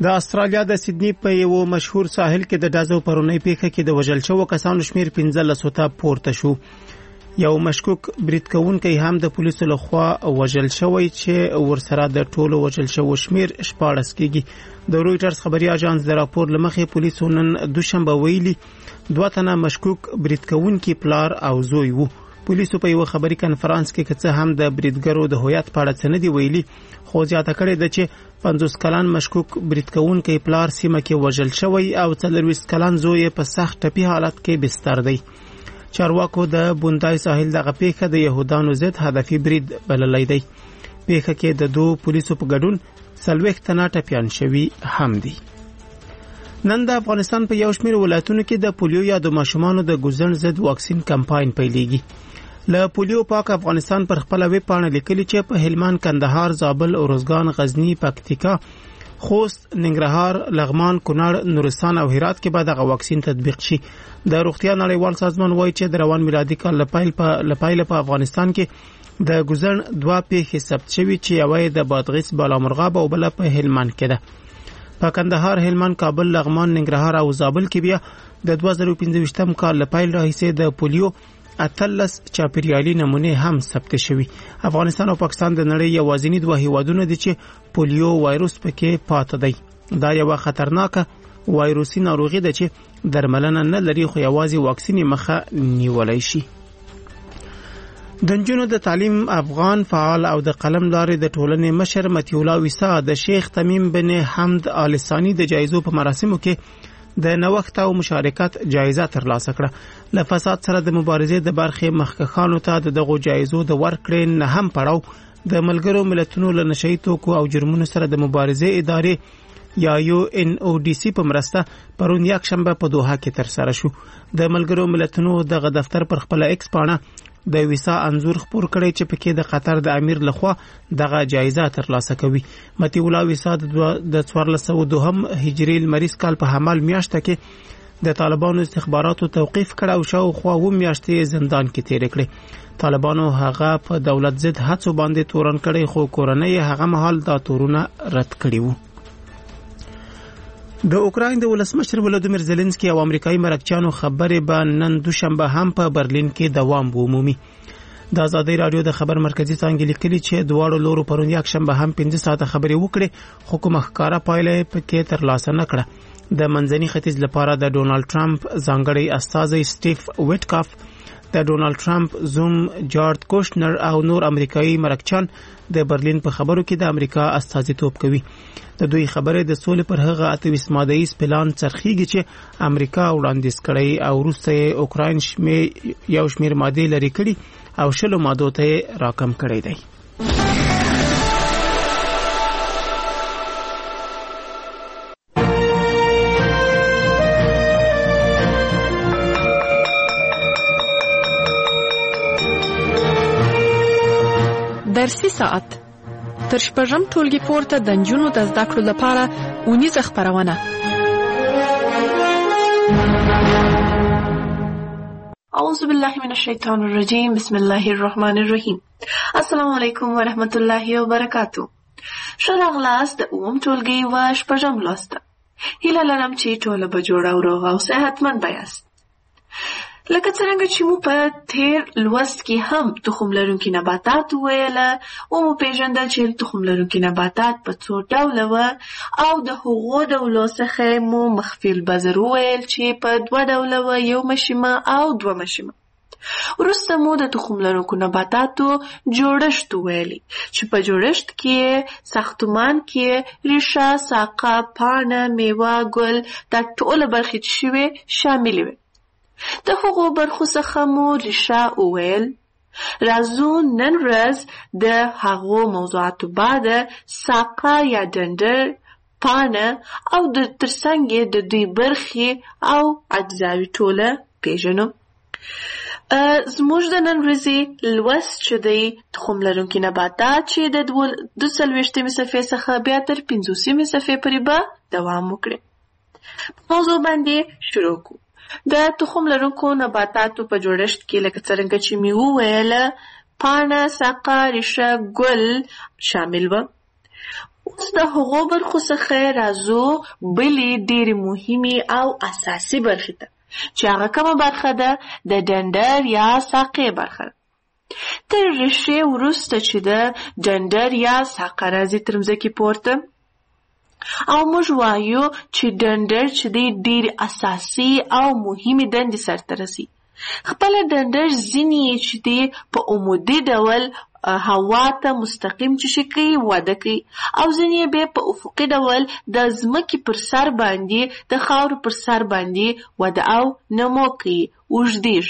د استرالیا د سیدنی په یو مشهور ساحل کې د ډزو پرونی پیښه کې د وژل شوو کسانو شمیر 15 ته پورته شو. یو مشکوک برید کوونکی هم د پولیسو لخوا وژل شوی چې ورسره د ټولو وژل شوو شمیر 14 کېږي. د رويټرز خبري اژانس د راپور لمخې پولیسو نن دوشنبه ویلي 2 تنه مشکوک برید کوونکي پلار او زوی وو. پولیسو په یو خبري کانفرنس کې کڅه هم د بریدګرو د هویت په اړه څه نه دی ویلي، خو زیاته کړې ده چې 50 کلن مشکوک برید کوونکی پلار سیمه کې وژل شوی او 40 کلن زوی په سخت ټپي حالت کې بستر دی. چارواکو د بوندای ساحل دغه پیښه د يهودانو ضد هدفي برید بللی دی. پیښه کې د 2 پولیسو په ګډون 40 تنه ټپيان شوي هم دي. نن د افغانستان په یو شمېر ولایتونو کې د پولیو یا د ماشومانو د ګوزن ضد واکسین کمپاین پیلېږي. له پولیو پاک افغانستان پر خپل ویب پاڼه لیکلي چې په هلمند، کندهار، زابل، اروزګان، غزنی، پکتیکا، خوست، ننګرهار، لغمان، کونړ، نورستان او هرات کې به دغه واکسین تطبیق شي. د روغتیا نړیوال سازمان وایي چې د روان میلادي کال لپاره په افغانستان کې د ګوزن 2 پیښې ثبت شوي چې یوه د بادغیس بالامرغاب او بل په هلمند کې ده. په کندهار، هلمند، کابل، لغمان، ننګرهار او زابل کې بیا د 2015 کال لپاره راهیسې د پولیو 18 چاپیریالي نمونه هم ثبت شوي. افغانستان او پاکستان د نړۍ یوازینی 2 هیوادونه دي چې پولیو وایروس پکې پاتې دی. دا یو خطرناکه وایروسي ناروغي ده چې درملنه نه لري، خو یوازې واکسین مخه نیولای شي. د نجونو د تعلیم افغان فعال او د قلم لارې د ټولنې مشر متي الله ویسا د شیخ تمیم بن حمد آل ثانی د جایزو په مراسمو کې د نوښت او مشارکت جایزه ترلاسه کړه. له فساد سره د مبارزې د برخې مخکښانو ته دغه جایزو د ورکړې نه هم پړاو د ملګرو ملتونو له نشئی توکو او جرمونو سره د مبارزې ادارې یا UNODC په مرسته پرون یک شنبه په دوحه کې ترسره شو. د ملګرو ملتونو دغه دفتر پر خپل ایکس پاڼه د ویسا انزور خپور کړی چې پکې د قطر د امیر لخوا دغه جایزه ترلاسه کوي. متي الله ویسا د 1402 هجری لمریز کال په حمل میاشته کې د طالبانو استخباراتو توقیف کړ او شاوخوا 2 میاشتې زندان کې تیر کړې. طالبانو هغه په دولت ضد هڅو باندې تورن کړی، خو کورنۍ هغه مهال دا تورونه رد کړي وو. د اوکراین د ولسمشر ولادیمیر زيلنسکي او امریکایي مرکچیانو خبرې به نن دوشنبه هم په برلین کې دوام ومومي. د ازادي رادیو د خبر مرکزی څنګه لیکلي چې دواړو لورو پرون یک شنبه هم 15 ساعته خبرې وکړې، خو کومه ښکارا پایله پکې ترلاسه نه کړه. د منځني ختیځ لپاره د ډونالد ټرمپ ځانګړی استازی سټیف ویټکاف، د ډونالد ټرمپ زوم جارد کوشنر او نور امریکایي مرکچان د برلین په خبرو کې د امریکا استازیتوب کوي. د دوی خبره د سولې پر هغه 28 ماده‌ایز پلان څرخیږي چې امریکا وړاندیز کړی او روسیه اوکراین یو شمیر ماده لري کړي او 20 مادو ته راکم کړی دی. درسي ساعت تر شپږم ټولګي پورته د نجونو د زده کړو لپاره اونیزه خپرونه. اعوذ بالله من الشیطان الرجیم، بسم الله الرحمن الرحیم. السلام علیکم ورحمت الله وبرکاتو. ښه راغلاست د اووم ټولګي و شپږم لوست. هیله لرم چې ټوله به جوړه او روغه او صحتمند یاست. لکه څنګه چې مو په تیر لوست کې هم تخم لرونکي نباتات ویله او مو پیژندل چې تخم لرونکي نباتات په څو ډوله و او د هغو ډولو څخه مو مخفي البذر ویل چې په 2 ډوله و، یو مشیمه او 2 مشیمه. وروسته مو د تخم لرونکو نباتاتو جوړښت ویلي چې په جوړښت کې ساختمان کې ریښه، ساقه، پاڼه، میوه، ګل دا ټول برخې چې شوي شامل وي. د هغو برخو څخه مو ریښه وویل. راځو نن ورځ د هغو موضوعاتو بعد ساقه یا ډنډر، پاڼه او د ترڅنګ د دوی برخې او اجزاوې ټوله پیژنو. زموږ د نن ورځې لوست چې دی تخم لرونکي نباتات چې د 42 صفحې څخه بیا تر 50 صفحې پورې به دوام وکړي. موضوع باندې شروع کوو. د تخم لرونکو نباتاتو په جوړښت کې لکه څرنګه چې مې وویله پاڼه، ساقه، ریښه، ګل شامل و. اوس د هغو برخو څخه راځو بلې ډېرې مهمې او اساسي برخې ته چې هغه کومه برخه ده د ډنډر یا ساقې برخه ده. تر ریښې وروسته چې د ډنډر یا ساقه راځي تر مځکې پورته او موږ وایو چې ډنډر چې دی ډېرې اساسي او مهمې دندې سرته رسي. خپله ډنډر ځینې یې چې دی په عمودي ډول هوا ته مستقیم چې کوي وده کوي او ځینې یې بیا په افقي ډول د ځمکې پر سر باندې د خاورو پر سر باندې وده او نمو کوي، اوږدېږي.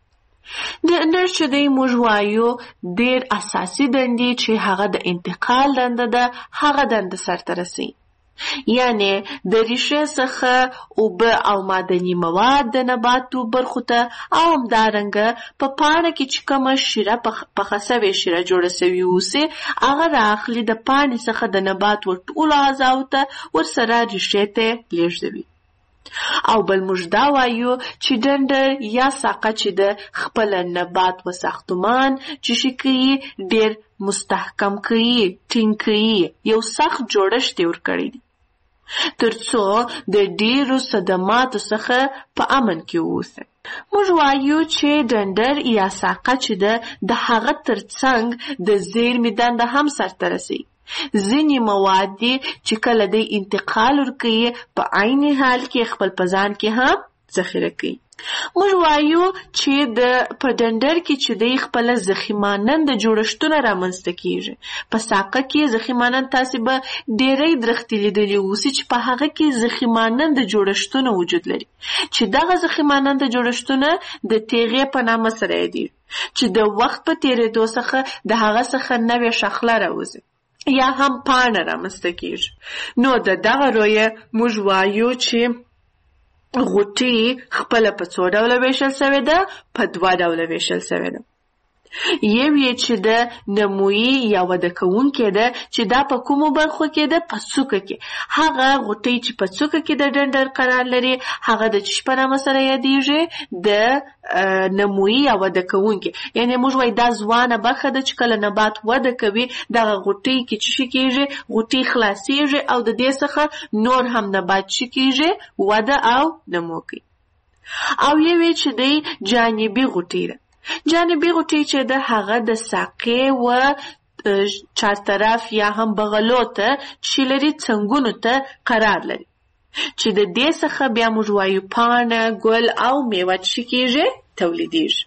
ډنډر چې دی موږ وایو ډېر اساسي دندې چې هغه د انتقال دنده ده هغه دنده سرته رسوي. یعنی د ریښې څخه اوبه او معدني مواد د نباتو برخو ته او همدارنګه په پاڼه کې چې کومه شیره پخه سوې شیره جوړه سوې اوسي هغه رااخلي د پاڼې څخه د نبات ټولو اعضاو ته ورسره ریښې ته لیږدوي. او بل موږ دا وایو چې ډنډر یا ساقه چې د خپل نبات و ساختمان چې کوي ډېر مستحکم کوي، ټینګ کوي، یو سخت جوړښت یې ورکړی دی ترڅو د ډېرو صدماتو څخه په امن کې واوسي. موږ وایو چې ډنډر یا ساقه چې ده د هغه ترڅنګ د زیرمې دنده هم سرته رسوي. ځینې مواد دي چې کله دی انتقال ورکوي په عین حال کې خپل په ځان کې هم ذخیره کوي. موږ وایو چې په ډنډر کې چې دی خپله ضخیماننده جوړښتونه رامنځته کیږي. په ساقه کې ضخیمانند تاسې به ډېری درختې لیدلي اوسي چې په هغه کې ضخیماننده جوړښتونه وجود لري چې دغه ضخیماننده جوړښتونه د تیغې په نامه سره یادېږي چې د وخت په تېرېدو څخه د هغه څخه نوې شاخله راوځي یا هم پاڼه رامنځته کیږي. نو دغه رویه موږ وایو چې غوټې خپله په څو ډوله ویشل سوې ده؟ په 2 ډوله ویشل سوې ده. یو یې چې د نمویي یا وده کوونکې ده چې دا په کومو برخو کې ده؟ په څوکه کې. هغه غوټۍ چې په څوکه کې د ډنډر قرار لري هغه د چی په نامه سره یادېږي؟ د نمویي یا وده کوونکې. یعنی موږ وایو دا ځوانه برخه ده چې کله نبات وده کوي دغه غوټۍ کې چې کېږي غوټۍ خلاصېږي او د دې څخه نور هم نبات چې کېږي وده او نمو کوي. او یو یې چې دی جانبي غوټۍ ده. جانبي غوټۍ چې ده هغه د ساقې و چارطرف یا هم بغلو ته چې لري څنګونو ته قرار لري چې د دې څخه بیا موږ وایو پاڼه، ګل او میوه چې کېږي تولیدېږي.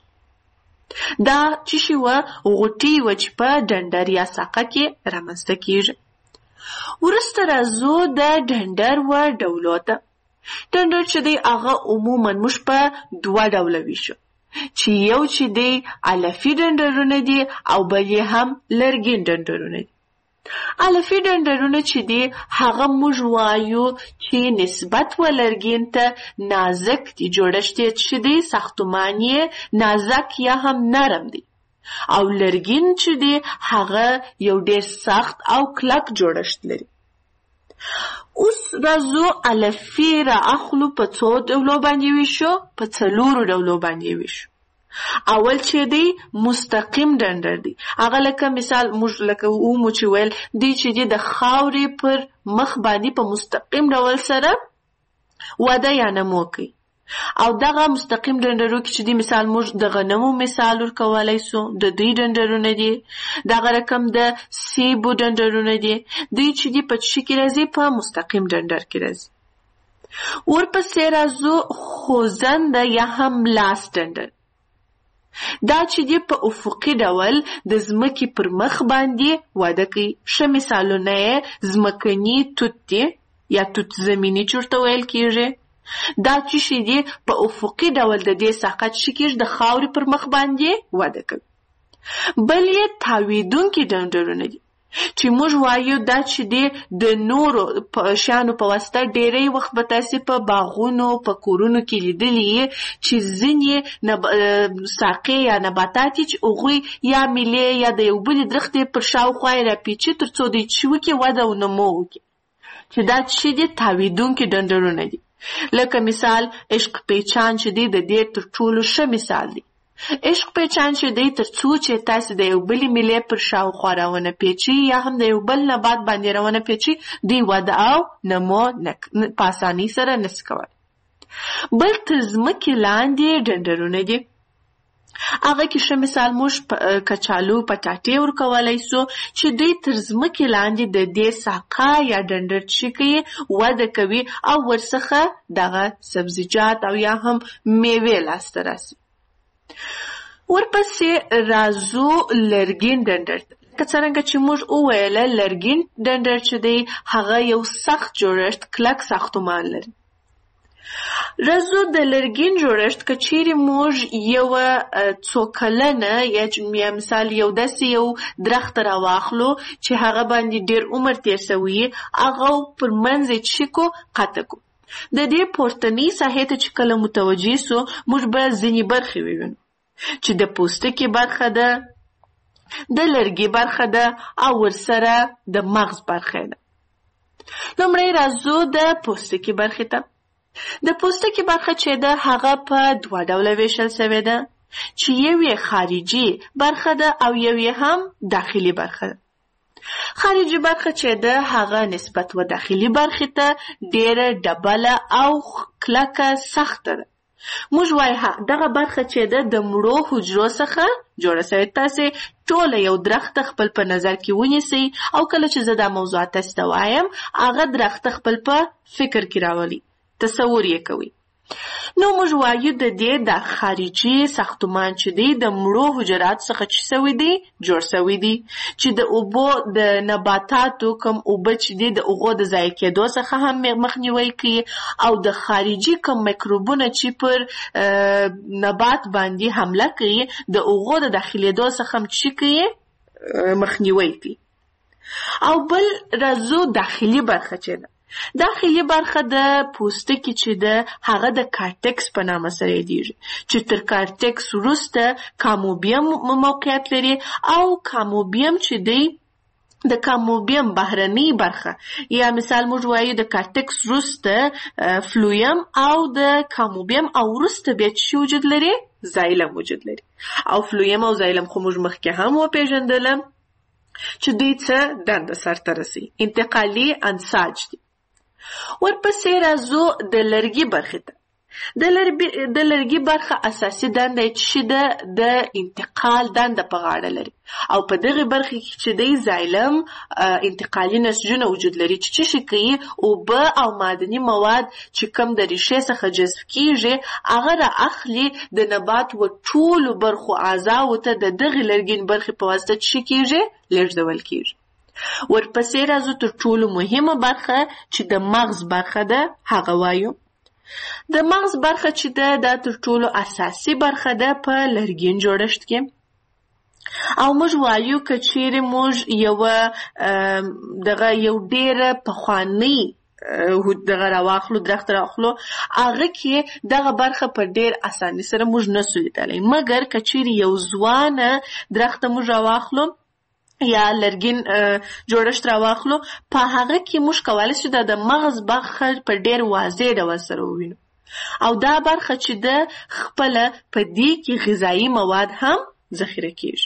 دا چې شي و غوټۍ و چې په ډنډر یا ساقه کې رامنځته کېږي. وروسته راځو د ډنډر و ډولو ته. ډنډر چې دی هغه عموما موږ په 2 ډوله ویشو چې یو چې دی علفي ډنډرونه دي او بل یې هم لرګین ډنډرونه دي. علفي ډنډرونه چې دی هغه موږ وایو چې نسبت و لرګین ته نازک دي، جوړښت یې چې دی ساختمان یې نازک یا هم نرم دی. او لرګین چې دی هغه یو ډېر سخت او کلک جوړښت لري. اوس راځو علفي را اخلو په 2 ډولو باندې ویشو، په 4 ډولو باندې ویشو. اول چې دی مستقیم ډنډر دی. هغه لکه مثال موږ لکه اومو چې ویل دی چې دی د خاورې پر مخ باندې په مستقیم ډول سره وده یا نمو کوي. او دغه مستقیم ډنډرو کې چې دی مثال موږ د غنمو مثال ورکولی سو، د دوی ډنډرونه دي. دغه رقم د سیبو ډنډرونه دي. دوی چې دی په چی کې راځي؟ په مستقیم ډنډر کې راځي. ورپسې راځو خوځنده یا هم لاس ډنډر. دا چې دی په افقي ډول د ځمکې پر مخ باندې وده کوي. ښه مثالونه یې ځمکني توت دی یا توت زمیني چې ورته ویل کېږي. دا چې شي دی په افقي ډول د دې ساقه چې کېږي د خاورې پر مخ باندې وده کوي. بل یې تاویدونکي ډنډرونه دي چې موږ وایو دا چې دی د نورو شیانو په واسطه ډېری وخت به تاسې په باغونو په کورونو کې لیدلي چې ځینې ساقې یا نباتات چې هغوی یا میلې یا د یو بلې درختې پر شاوخوا یې راپیچي تر څو دوی چې وکړي وده او نمو وکړي چې دا چې دی تاویدونکي ډنډرونه دي. لکه مثال عشق پیچان چې دی د دې تر ټولو ښه مثال دی. عشق پیچان چې دی تر څو چې تاسو د یو بلې میلې پر شاوخوا راونه پیچي یا هم د یو بل نبات باندې راونه پیچي دوی وده او نمو په اسانۍ سره نشي کولی. بل تر ځمکې لاندې ډنډرونه دي. هغه کې ښه مثال موږ کچالو پټاټې ورکولی سو چې دوی تر ځمکې لاندې د دې ساقه یا ډنډر چې کوي وده کوي او ورڅخه دغه سبزیجات او یا هم میوې لاسته راسي. ورپسې راځو لرګین ډنډر ته. که څرنګه چې موږ وویله لرګین ډنډر چې دی هغه یو سخت جوړښت کلک ساختمان لري. راځو د لرګین جوړښت که چیرې موږ یوه څو کلنه یا مثال یو داسې یو درخت راواخلو چې هغه باندې ډېر عمر تېر سوی هغه پر منځ یې چې کو قطع کو. د دې پورتنۍ ساحې ته چې کله متوجه سو موږ به ځینې برخې ووینو چې د پوستکي برخه ده، د لرګي برخه ده او ورسره د مغز برخه ده. لومړی راځو د پوستکي برخې ته. د پوستکي برخه چې ده هغه په دوه ډوله ویشل سوې ده چې یو یې خارجي برخه ده او یو یې هم داخلي برخه ده. خارجي برخه چې ده هغه نسبت و داخلي برخې ته ډېره ډبله او کلکه سخته ده. موږ وایو دغه برخه چې ده د مړو حجرو څخه جوړه سوې. تاسې ټوله یو درخت خپل په نظر کې ونیسئ او کله چې زه دا موضوعات تاسې ته وایم هغه درخت خپل په فکر کې راولي، تصور یې کوي. نو موږ وایو د دې د خارجي ساختمان چې دی د مړو حجرات څخه چې سوی دی جوړ سوی دی چې د اوبو د نباتاتو کم اوبه چې دی د اوغو د ضایع کېدو څخه هم مخنیوی کوي او د خارجي کم میکروبونه چې پر نبات باندې حمله کوي د اوغو د داخلېدو څخه هم چې کوي مخنیوی کوي. او بل راځو داخلي برخه چې ده. داخلي برخه د پوستکي چې ده هغه د کارټکس په نامه سره یادیږي چې تر کارټکس وروسته کاموبیم موقعیت لري او کاموبیم چې دی د کاموبیم بهرنۍ برخه یا مثال موږ وایو د کارټکس وروسته فلویم او د کاموبیم او وروسته بیا چې وجود لري زایلم وجود لري. او فلویم او زایلم خو موږ مخکې هم وپېژندلم چې دوی څه دنده سرته رسي، انتقالي انساج دي. ورپسې راځو د لرګي برخې ته. د لرګي برخه اساسي دنده چې د انتقال دنده په غاړه لري او په دغه برخه کې چې د زایلم انتقالي نسجونه وجود لري چې شي کوي اوبه او معدني مواد چې کم د ریښې څخه جذب کیږي هغه را اخلي د نبات و ټولو برخو اعضاو ته د دغه لرګین برخې په واسطه چې کیږي لېږدول کیږي. ورپسې راځو تر ټولو مهمه برخه چې د مغز برخه ده هغه وایو. د مغز برخه چې ده دا تر ټولو اساسي برخه ده په لرګین جوړښت کې. او موږ وایو که چیرې موږ یو ډېره پخوانۍ دغه راواخلو درخت راواخلو هغه کې دغه برخه په ډېر اسانۍ سره موږ نسو لیدلی، مګر که چیرې یو ځوانه درخت موږ راواخلو یا لرګین جوړښت راواخلو په هغه کې موږ کولی شو د مغز برخه په ډېر واضح ډول سره ووینو او دا برخه چې ده خپله په دې کې غذایي مواد هم ذخیره کیږي.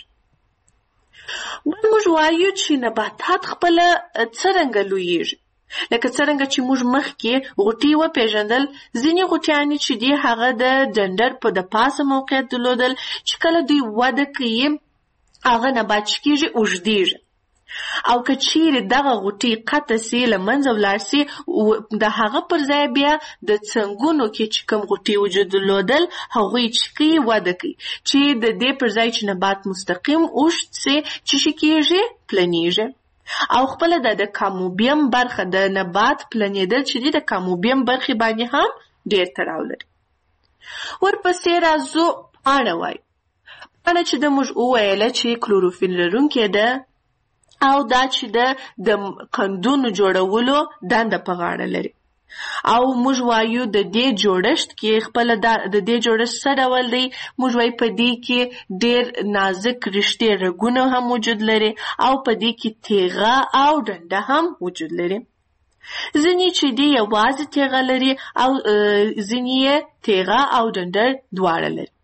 موږ وایو چې نباتات خپله څرنګه لویږي. لکه څرنګه چې موږ مخکې غوټې وپېژندل، ځینې غوټیانې چې دي هغه د ډنډر په د پاسه موقعیت درلودل چې کله دوی وده کوي هغه نبات چې کېږي اوږدېږي او که چیرې دغه غوټې قطع سي له منځه ولاړ سي د هغه پر ځای بیا د څنګونو کې چې کوم غوټې وجود درلودل هغوی چې کوي وده کوي چې د دې پر ځای چې نبات مستقیم اوږد سي چې شي کېږي پلنېږي او خپله د کاموبیم برخه د نبات پلنېدل چې دي د کاموبیم برخې باندې هم ډېر تړاو لري. ورپسې راځو پاڼه وایو. پاڼه چې د موږ وویله چې کلوروفیل لرونکې ده او دا چې د قندونو جوړولو دنده په غاړه لري او موږ وایو د دې جوړښت کې خپله د دې جوړښت څه ډول دی. موږ وایو په دې کې ډېر نازک رشتې رګونه هم وجود لري او په دې کې تیغه او ډنډه هم وجود لري. ځینې چې دي یوازې تیغه لري او ځینې یې تیغه او ډنډه دواړه لري.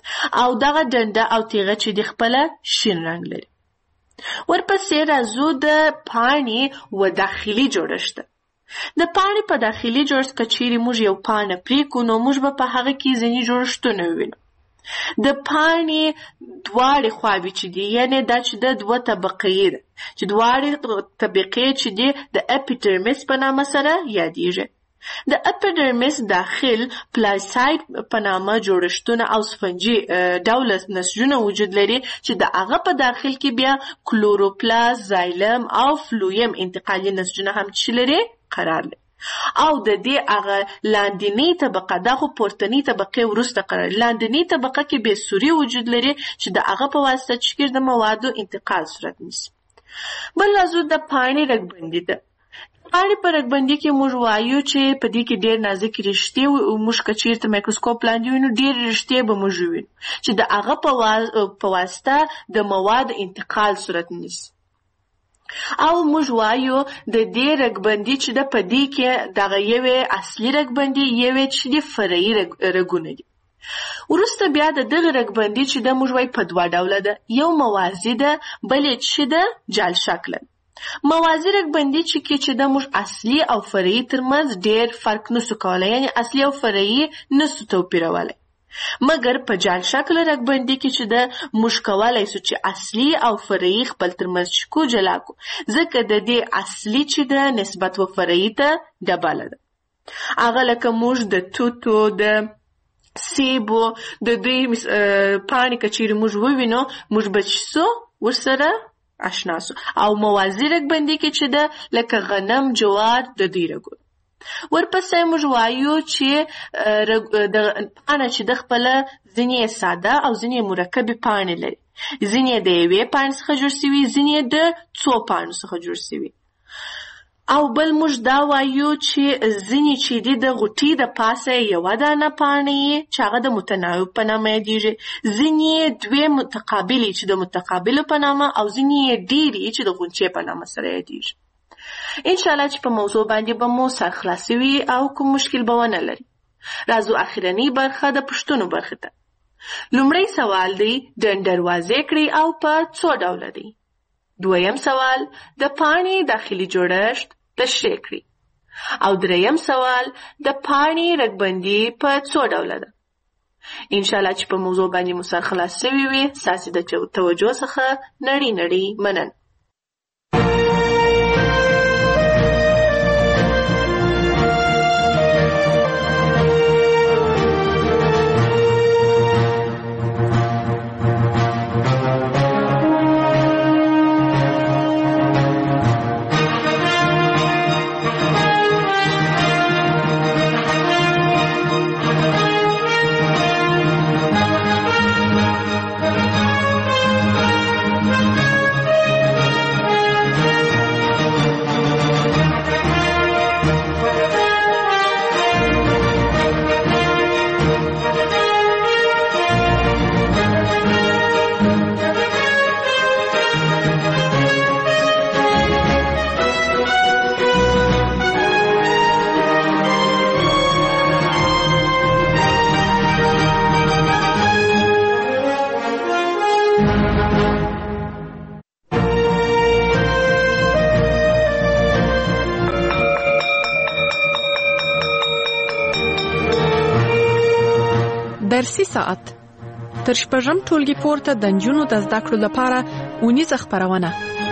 او دغه ډنډه او تیغه چې د خپله شین رنګ لري. ورپسې راځو د پاڼې و داخلي جوړښت. د پاڼې په داخلي جوړښت که چیرې موږ یو پاڼه پرېکړو نو موږ به په هغه کې ځینې جوړښتونه ووینو. د پاڼې دواړې خواوې چې دي، یعنې دا چې د دوه طبقې ده، چې دواړې طبقې چې دي د اپیډرمیس په نامه سره یادېږي. د اپیډرمیس داخل پلاساید په نامه جوړښتونه او سفنجي ډوله نسجونه وجود لري چې د هغه په داخل کې بیا کلوروپلاست، زایلم او فلویم انتقالي نسجونه هم چې لري قرار لري. او د دې هغه لاندنۍ طبقه، دا خو پورتنۍ طبقې وروسته قرار لري، لاندنۍ طبقه کې بې سوري وجود لري چې د هغه په واسطه چې د موادو انتقال صورت نیسي. بل راځو د پاڼې رګبندي ده. پاڼې په رګبندي کې موږ وایو چې په دې کې ډېر نازک رشتې موږ که چېرته مایکروسکوپ لاندې وینو ډېر رشتې به موږ وینو چې د هغه په واسطه د موادو انتقال صورت نیسي. او موږ وایو د دې رګبندي چې د په دې کې دغه یوې اصلي رګبندي، یوې چې د فرعي رګونه دي. وروسته بیا د دغه رګبندي چې د موږ وایو په دوه ډوله ده، یو موازي ده، بلې چې د جال شکله. موازي رګبندي چې د موږ اصلي او فرعي ترمنځ ډېر فرق نسو کولی، یعنې اصلي او فرعي نسو توپیرولی. مګر په جال شکل رګبندي کې چې د موږ کولی سو چې اصلي او فرعي خپل ترمنځ شکو جلا کو، ځکه د دې اصلي چې د نسبت و فرعي ته ډبله ده. هغه لکه موږ د توتو، د سیبو د دوی پاڼې که چیرې موږ ووینو موږ به چې سو ورسره آشنا سو. او موازي رګبندي کې چې ده لکه غنم، جوار د دوی رګونه. ورپسې موږ وایو چې پاڼه چې د خپله ځینې ساده او ځینې مرکبې پاڼې لري، ځینې د یوې پاڼې څخه جوړ شوي، ځینې د څو پاڼو څخه جوړ شوي. او بل موږ دا وایو چې ځینې چې دي د غوټۍ د پاسه یوه دانه پاڼه یې چې هغه د متناوب په نامه یادېږي، ځینې دوې متقابلې چې د متقابلو په نامه، او ځینې ډېرې چې د غونچې په نامه سره یادېږي. انشاءالله چې په موضوع باندې به مو سر خلاصي وي او کوم مشکل به ونه لري. راځو اخرنۍ برخه د پوښتنو برخې ته. لومړی سوال دی ډنډر واضح کړئ او په څو ډوله دی. دویم سوال د پاڼې داخلي جوړښت تشریح کړئ. او دریم سوال د پاڼې رګبندي په څو ډوله ده. انشاءالله چې په موضوع باندې مو سر خلاص شوي وي. ستاسې د توجه څخه نړۍ منن. درسي ساعت تر شپږم ټولګي پورته د نجونو د زده کړو لپاره اونیزه خپرونه.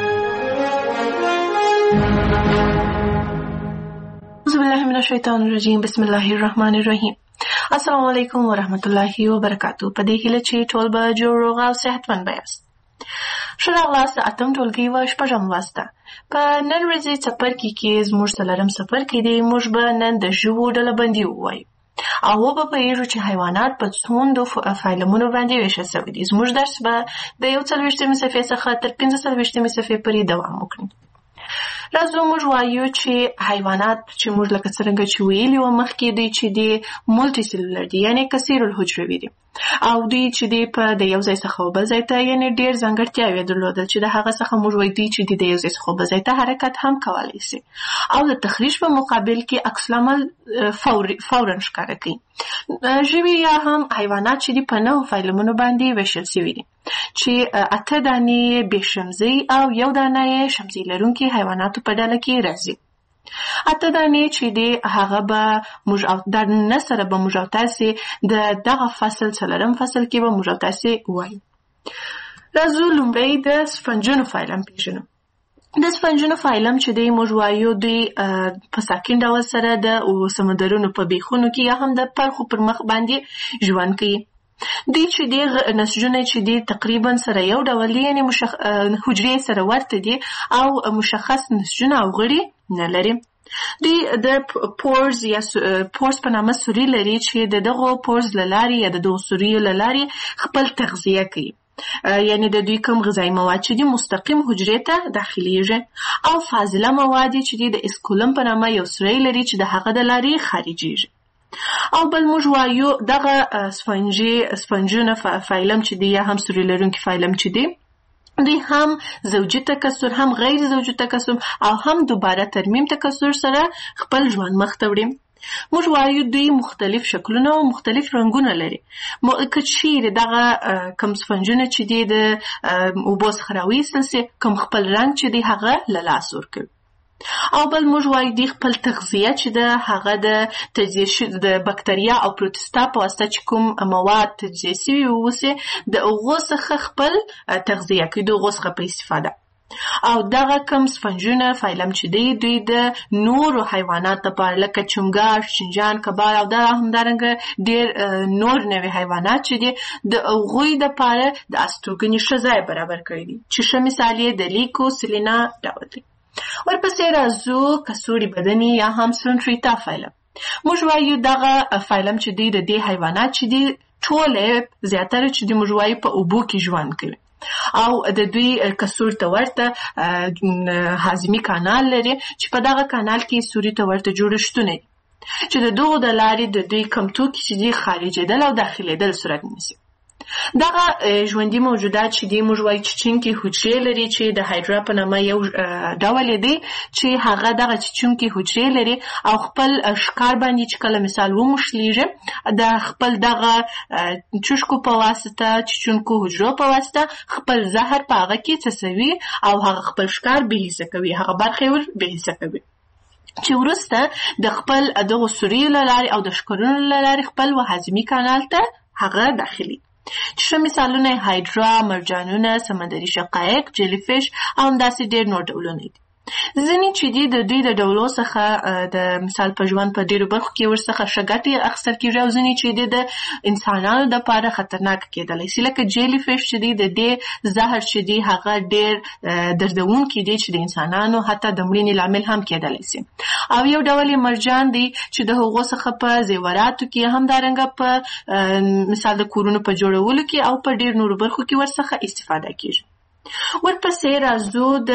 اعوذ بالله من الشیطان الرجیم. بسم الله الرحمن الرحیم. السلام علیکم ورحمت الله وبرکاتو. په دې هیله چې ټول به جوړ روغ او صحتمند یاست. ښه راغلاست د اتم ټولګي و شپږم لوست ته. په نن ورځې څپرکي کې زموږ څلورم څپرکی دی. موږ به نن د ژوو ډلهبندي ووایو او وبه پوهیږو چې حیوانات په څومره فایلمونو باندې ویشل شوي دي. زموږ درس به د 41مې صفحې څخه تر 45مې صفحې پورې دوام وکړي. راځو موږ وایو چې حیوانات چې موږ لکه څرنګه چې ویلي وو مخکې دی چې دي مولټي سیلولر دي، یعنې کثیر الحجروي دي. او دوی چې دی په د یو ځای څخه بل ځای ته یعنې ډېر ځانګړتیاوې درلودل چې د هغه څخه موږ وایو دوی چې د یو ځای څخه بل ځای ته حرکت هم کولی شي او د تخریش په مقابل کې عکس العمل فورا ښکاره کوي. ژوي یا هم حیوانات چې دي په 9 فایلمونو باندې ویشل شوي دي چې 8 دانې بې شمزۍ او 1 دانه یې شمزۍ لرونکي حیواناتو په ډله کې راځي. 8 دانې چې دی هغه به موږ د نه سره به موږ او تاسې د دغه فصل څلورم فصل کې به موږ او تاسې وایو. راځو لومړی د سفنجونو فایلم پیژنو. د سفنجونو فایلم چې دی موږ وایو دوی په ساکن ډول سره د سمندرونو په بیخونو کې یا هم د پرخو پر مخ باندې ژوند کوي. دوی چې دی نسجونه چې دی تقریبا سره یو ډول دي یعنې حجرې سره ورته دي او مشخص نسجونه او غړي نه لري. دوی د پورز یا پورز په نامه سوري لري چې د دغو پورز له لارې یا د دغو سوریو له لارې خپل تغذیه کوي. یعنی د دوی کوم غذایي مواد چې دي مستقیم حجرې ته داخلیږي او فاضله مواد چې دي د اسکولم په نامه یو سوری لري چې د هغه د لارې خارجيږي. او بل موږ وایو دغه سفنجونه فایلم چې دی یا هم سوري لرونکي فایلم چې دی دوی هم زوجي تکثر هم غیر زوجي تکثر او هم دوباره ترمیم تکثر سره خپل ژوند مخ ته وړي. موږ وایو دوی مختلف شکلونه او مختلف رنګونه لري. که چیرې دغه کوم سفنجونه چې دی د اوبو څخه راویستل سي کوم خپل رنګ چې دی هغه له لاسه ورکوي. او بل موږ وایو دوی خپل تغذیه چې ده هغه د تجزیه د بکتریا او پروتستا په واسطه چې کوم مواد تجزیه شوي اوسي د هغو څخه خپل تغذیه کوي د هغو څخه په استفاده. او دغه کوم سفنجونه فایلم چې دی دوی د نورو حیوانات لپاره لکه چنګاښ، چنجان، کبار او همدارنګه ډېر نور نوي حیوانات چې دي د هغوی دپاره د استوګنې ښه ځای برابر کړی دي چې ښه مثال یې د لیکو سلینا ډول دی. ورپسې راځو کڅوړي بدني یا هم سنټریتا فایلم. موږ وایو دغه فایلم چې دی د دې حیوانات چې دی ټوله زیاتره چې دی موږ وایو په اوبو کې ژوند کوي او د دوی کڅوړ ته ورته هاضمي کانال لري چې په دغه کانال کې سوري ته ورته جوړښتونه دي چې د دغو د لارې د دوی کم توکي چې دي خارجېدل او داخلېدل صورت نیسي. دغه ژوندي موجودات چې دی موږ وایو چیچونکي حجرې لري چې د هایډرا په نامه یو ډول دی چې هغه دغه چیچونکي حجرې لري او خپل ښکار باندې چې کله مثال وموښلیږي د خپل دغه چوشکو په واسطه چیچونکو حجرو په واسطه خپل زهر په هغه کې څڅوي او هغه خپل ښکار بېحسه کوي، هغه برخه یې ور بېحسه کوي چې وروسته د خپل دغو سوریو له لارې او د ښکارونو له لارې خپل هاضمي کانال ته هغه داخلي. چې ښه مثالونه یې هایډرا، مرجانونه، سمندري شقایق، جیلی فش او همداسې ډېر نور ډولونه دي. ځینې چې دي د دوی د ډولو څخه د مثال په ژوند په ډېرو برخو کې ورڅخه ښه ګټې اخیستل کېږي او ځینې چې دي د انسانانو دپاره خطرناک کېدلی شي لکه جیلی فش چې دي د دې زهر چې دي هغه ډېر دردونکي دي چې د انسانانو حتی د مړینې لامل هم کېدلی شي. او یو ډول یې مرجان دی چې د هغو څخه په زیوراتو کې همدارنګه په مثال د کورونو په جوړولو کې او په ډېر نورو برخو کې ورڅخه استفاده کېږي. ورپسې راځو د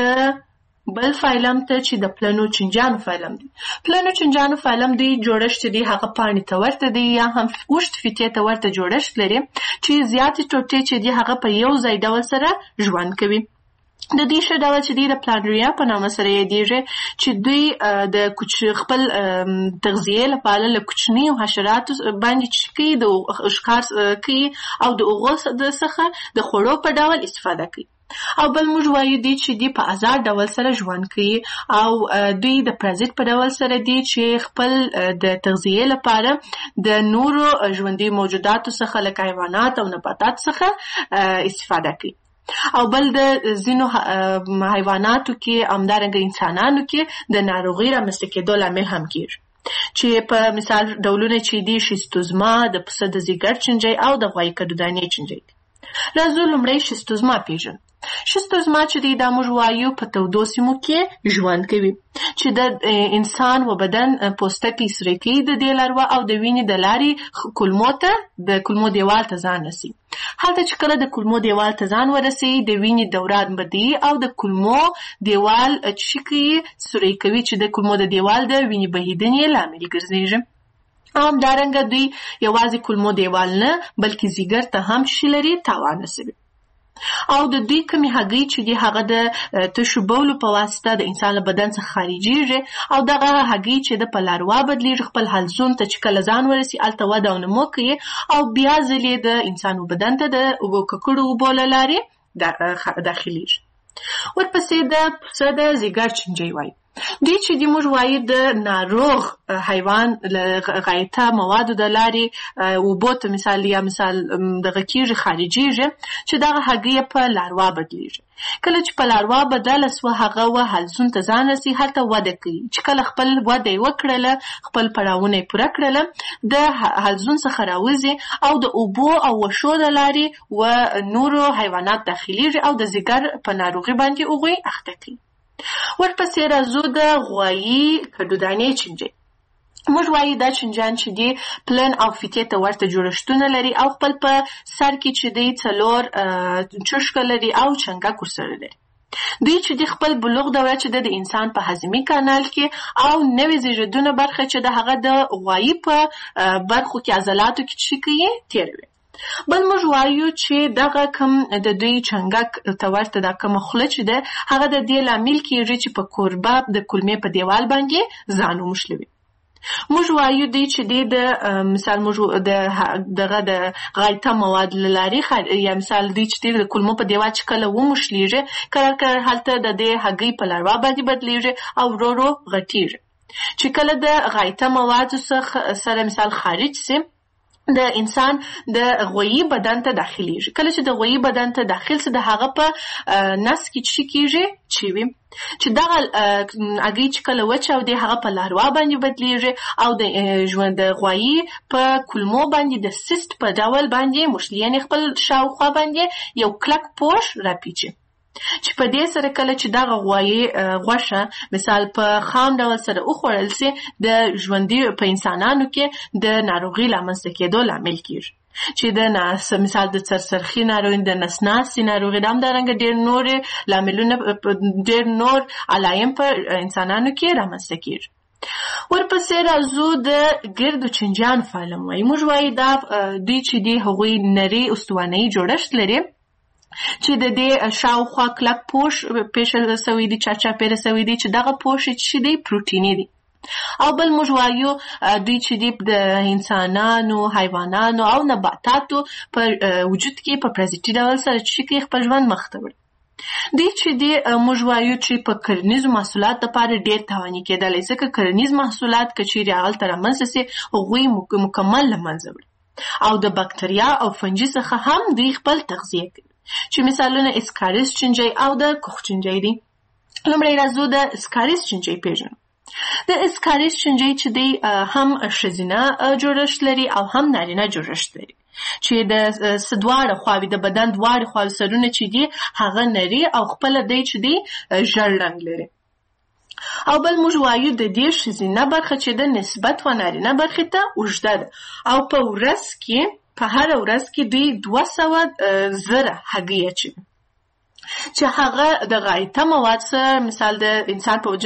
بل فایلم ته چې د پلنو چنجانو فایلم دی. پلنو چنجانو فایلم دی جوړښت دی هغه پاڼې ته ورته دی یا هم اوږد فیتې ته ورته جوړښت لري چې زیاتې ټوټې چې دی هغه په یو ځای ډول سره ژوند کوي. د دې ښه ډول چې دی د پلانریا په نامه سره یادېږي چې دوی د خپل تغذیې لپاره له کوچنیو حشراتو باندې چې کوي د ښکار کوي او د هغو څخه د خوړو په ډول استفاده کوي. او بل موږ وایو دی چې دی په آزاد ډول سره ژوند کوي او دوی د پرازیت په ډول سره دی چې خپل د تغذیې لپاره د نورو ژوندي موجوداتو څخه لکه حیوانات او نباتات څخه استفاده کوي. او بل د ځینو حیواناتو کې همدارنګه انسانانو کې د ناروغۍ رامنځته کېدو لامل هم کېږي چې په مثال ډولونه چې دي شیستوزما، د پسه د ځیګر چنجۍ او د غوایي کدودانې چنجۍ دي. راځو لومړی شیستوزما پیژنو. شیستوزما چې دی دا موږ وایو په تودو سیمو کې ژوند کوي چې د انسان و بدن پوستکی سره کوي د دې لاروا او د وینې د لارې کولمو ته د کولمو دیوال ته ځان رسي. هلته چې کله د کولمو دیوال ته ځان ورسي د وینې دوران بدی او د کولمو دیوال چې کوي سوري کوي چې د کولمو د دیوال د وینې بهیدنې لامل ګرځي. همدارنګه دوی یوازې کولمو دیوال نه بلکې ځیګر ته هم شي لري تاوان رسوي. او د دوی کمی هګۍ چې دی هغه د تشو بولو په واسطه د انسان له بدن څخه خارجيږي او دغه هګۍ چې د په لاروا بدلیږي خپل حلزون ته چې کله ځان ورسي الته وده او نمو کوي او بیا ځلې د انسان بدن ته د ککړو اوبو له لارې داخليږي. ورپسې د پسه د ځیګر چینجی وایي. دوی چې دی موږ وایي د ناروغ حیوان غایطه موادو د لارې اوبو ته مثال دغه کیږي خارجيږي چې دغه هګۍ په لاروا بدلیږي. کله چې په لاروا بدله سوه هغه حلزون ته ځان رسي هلته وده کوي چې کله خپل وده یې وکړله خپل پړاوونه یې پوره کړله د حلزون څخه راوځي او د اوبو او وښو د لارې و نورو حیوانات داخليږي او د ځیګر په ناروغي باندې هغوی اخته کوي. ورپسې راځو د غوایي کډودانې چینجی. موږ وایي دا چینجیان چې دی پلن او فیتې ته ورته جوړښتونه لري او خپل په سر کې چې دی 4 چشکه لري او چنګک ورسره لري. دوی چې دی خپل بلوغ دوره چې د انسان په هضمي کانال کې او نوې زیږیدونه برخه چې د هغه د غوایي په برخو کې عضلاتو کې چې کوي تیروي. بل موږ وایو چې دغه کم د دوی چنګک ته ورته دا کومه خوله چې ده هغه د دې لامل کېږي چې په کوربه د کولمې په دیوال باندې ځان وموښلوي. موږ وایو دی چې دی د مثال موږ دغه د غایطه مواد له لارې یا مثال دی چې دی د کولمو په دیوال چې کله وموښلېږي کله هلته د دې هګۍ په لاروا باندې بدلیږي او ورو ورو غټېږي چې کله د غایطه موادو سره مثال خارج سي د انسان د غویی بدن ته داخليږي. کله چې د غویی بدن ته داخل سي د هغه په نس کې چې کېږي چوي چې دغه هګۍ چې کله وچه او د هغه په لاروا باندې بدلیږي او د ژوند د غویی په کولمو باندې د سیست په ډول باندې مشلیان خپل شاوخوا باندې یو کلک پوښ راپیچي چې په دې سره کله چې دغه غوایي غوښه مثال په خام ډول سره وخوړل سي د ژوندي په انسانانو کې د ناروغي لامنځته کېدو لامل کېږي چې د مثال د سرسرخي ناروغي د نسناسي ناروغي د همدارنګه ډېر نور لاملونه ډېر نور علایم په انسانانو کې رامنځته کېږي. ورپسې راځو د ګردو چینجیان فعالم وایي. موږ وایي دا دوی چې دی هغوی نري استوانه‌یي جوړښت لري چې د دې شاوخوا کلک پوښ پیښل سوی دی چاپیره سوی دی چې دغه پوښ چې دی پروتیني دی. او بل موږ وایو دوی چې دی د انسانانو حیوانانو او نباتاتو په وجود کې په پرازیتي ډول سره چې خپل ژوند مخ ته وړي. دوی چې دی موږ وایو چې په کرنیزو محصولات لپاره ډېر تاواني کېدلی ځکه کرنیز محصولات که چیرې هغلته رامنځته سي هغوی مکمل له منځه وړي او د بکتریا او فنجي څخه هم دوی خپل تغذیه کوي چې مثالونه اسکاریس چینجی او د کوخ چینجی دي. لومړی راځو د اسکاریس چینجی پیژنو. د اسکاریس چینجی چې دی هم ښځینه جوړښت لري او هم نارینه جوړښت لري چې د دواړه خواوې د بدن دواړه خواوې سرونه چې دي هغه نري او خپله دی چې دی ژړ رنګ لري. او بل موږ وایو د دې ښځینه برخه چې د نسبت و نارینه برخې ته اوږده ده او په ورځ کې په هر ورځ کې دوی 200,000 هګۍ اچوي چې هغه د غایطه مواد سره مثال د انسان په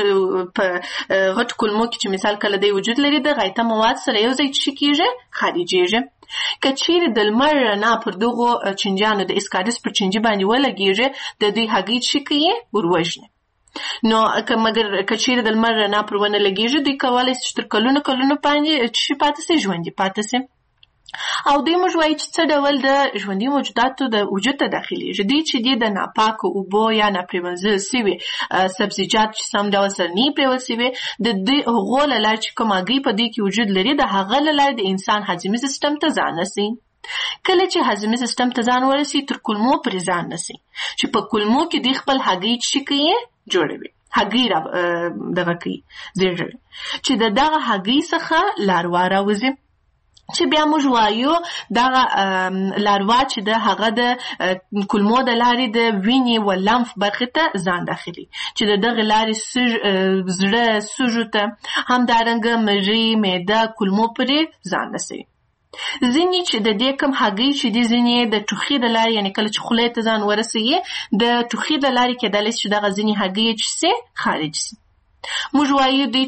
غټ کولمو کې چې مثال کله دی وجود لري د غایطه مواد سره یو ځای چې کېږي خارجېږي. که چیرې د لمر رڼا پر دغو چینجیانو د اسکاریس پر چینجي باندې ولګېږي د دوی هګۍ چې کوي وروژني. نو مګر که چیرې د لمر رڼا پر ونه لګېږي دوی کولی شي چې تر کلونو باندې چې پاتې سي ژوندي پاتې سي. او دوی موږ وایي چې څه ډول د ژوندي موجوداتو د وجود ته داخليږي. دوی چې دی د ناپاکو اوبو یا ناپرېمنځل سوي سبزیجات چې سم ډول سره نه پرېول سوي د دوی هغو له لارې چې کوم هګۍ په دوی کې وجود لري د هغه له لارې د انسان هضمي سیستم ته ځان رسي. کله چې هضمي سیستم ته ځان ورسي تر کولمو پرې ځان رسي چې په کولمو کې دوی خپل هګۍ چې کوي جوړوي هګۍ دغه کوي زیږوي چې د دغه هګۍ څخه لاروا راوځي چې بیا موږ وایو دغه لاروا چې د هغه د کولمو د لارې د وینې و لمف برخې ته ځان داخلي چې د دغه لارې زړه سږو ته همدارنګه مری معده کولمو پرې ځان رسوي. ځینې چې د دې کوم هګۍ چې دي ځینې د ټوخي د لارې یعنې کله چې خولې ته ځان ورسوي د ټوخي د لارې کېدلی چې دغه ځینې هګۍ چې سي خارج سي. موږ وایو دوی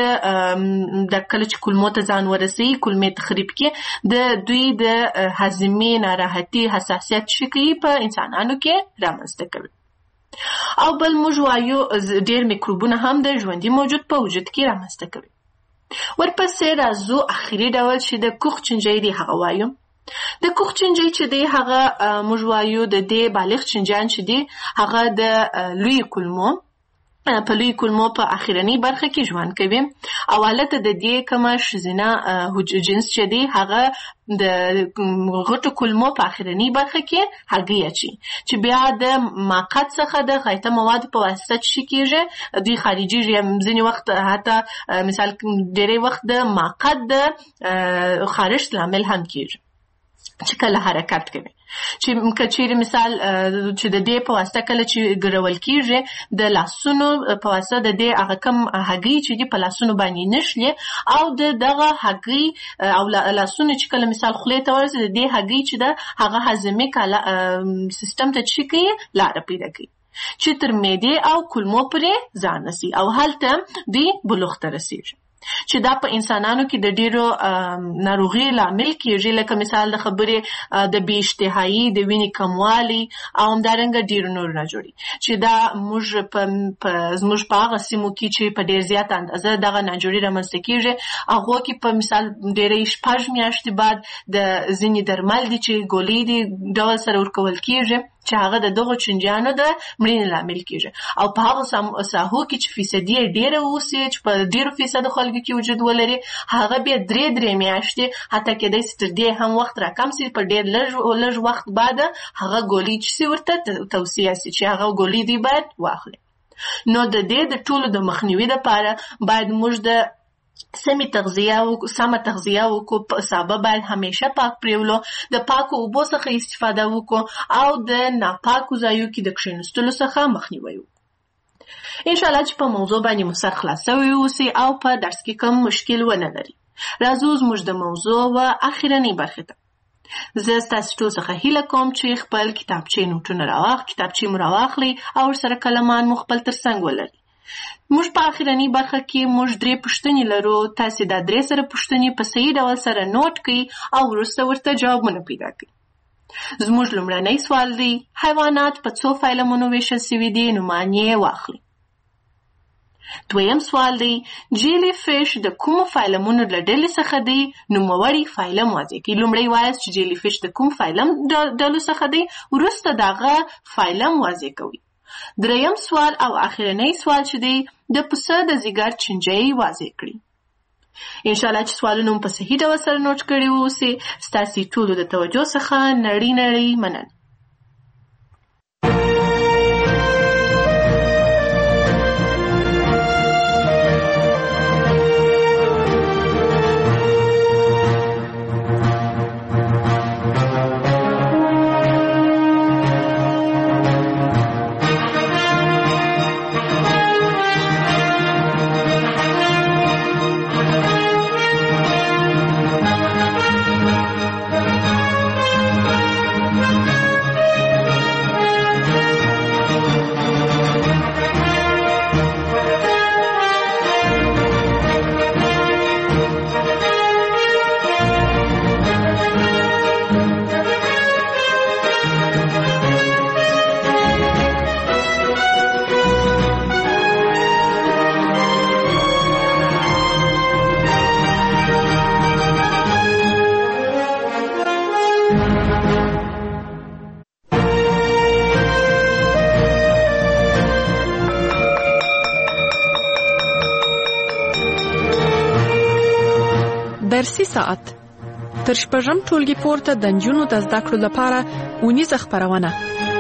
چې د کله چې کولمو ته ځان ورسوي کولمې تخریب کې د دوی د هاضمې ناراحتي حساسیت شي کوي په انسانانو کې رامنځته کوي او بل موږ وایو ډېر میکروبونه هم د ژوندي موجود په وجود کې رامنځته کوي. ورپسې راځو اخري ډول چې د کوخ چنجۍ دی هغه وایو. د کوخ چنجۍ چې دی هغه موږ وایو د دې بالغ چنجیان چې دی هغه د لوی کولمو په لوی کولمو په اخرنی برخه کې ژوند کوي او حالت د دې کومه ښځینه جنس چې دی هغه د غټو کولمو په اخرنی برخه کې هګۍ اچي چې بیا د ماقات څخه د غایطه مواد په واسطه شي کېږي دوی خارجي ځینې وخت حتی مثال ډېری وخت د ماقات د خارش لامل هم کېږي چې کله حرکت کوي چې کچېرې مثال چې د دې په واسطه کله چې ګرول کېږي د لاسونو په واسطه د دې هغه کم هګۍ چې دي په لاسونو باندې نشلي او د دغه هګۍ او لاسونو چې کله مثال خولې ته ورسي د دې هګۍ چې ده هغه هضمي سیستم ته چې کوي لاره پیدا کوي چې تر معدې او کولمو پورې ځان رسي او هلته دوی بلوغ ته رسېږي چې دا په انسانانو کې د ډېرو ناروغي لامل کېږي لکه مثال د خبرې د بې اشتهایي د وینې کموالي او همدارنګه ډېرو نور ناجوړي چې دا زموږ په هغه سیمو کې چې په ډېر زیات اندازه دغه ناجوړي رامنځته کېږي هغو کې په مثال ډېری 6 میاشتې بعد د ځینې درمل دي چې ګولۍ دي ډول سره ورکول کېږي چې هغه د دغو چنجیانو د مړینې لامل کېږي او په هغو ساحو کې چې فیصدي یې ډېره اوسي چې په ډېرو فیصدو خلکو کې وجود ولري هغه بیا 3 میاشتې حتی کېدای شي تر دې هم وخت راکم شي په ډېر لږ وخت بعد هغه ګولۍ چې سي ورته توصیه شي چې هغه ګولۍ دی باید واخلي. نو د دې د ټولو د مخنیوي لپاره باید موږ د سمه تغذیه وکړو په سابه باید همیشه پاک پریولو د پاکو اوبو څخه استفاده وکړو او د ناپاکو ځایو کې د کښېنستلو څخه مخنیوي وکړو. انشاءالله چې په موضوع باندې مو سر خلاص شوی اوسي او په درس کې کوم مشکل ونه لري. راځو زموږ د موضوع و اخرنۍ برخې ته. زه ستاسو ټول څخه هیله کوم چې خپل کتابچې مو راواخلئ او ورسره کلمان مو خپل ترڅنګ ولرئ. موږ په اخرنۍ برخه کې موږ 3 پوښتنې لرو. تاسې دا 3 سره پوښتنې په صحیح ډول سره نوٹ کړئ او وروسته ورته جوابونه پیدا کړئ. زموږ لومړنی سوال دی حیوانات په څو فایلمونو ویشل شوي دي نومونه یې واخلئ. دویم سوال دی جیلی فیش د کومو فایلمونو له ډلې څخه دی نوموړی فایلم واضح کړئ. لومړی وایاست چې جیلی فیش د کوم فایلم ډلو څخه دی وروسته دغه فایلم واضح کوئ. دریم سوال او اخرنۍ سوال چې دی د پسه د ځیګر چنجۍ واضح کړي. انشاءالله چې سوالونه په صحیح ډول سره نوٹ کړي اوسي. ستاسې ټولو د توجه څخه نړۍ مننه. درسي ساعت تر شپږم ټولګي پورته د نجونو د زده کړو لپاره اونیزه خپرونه.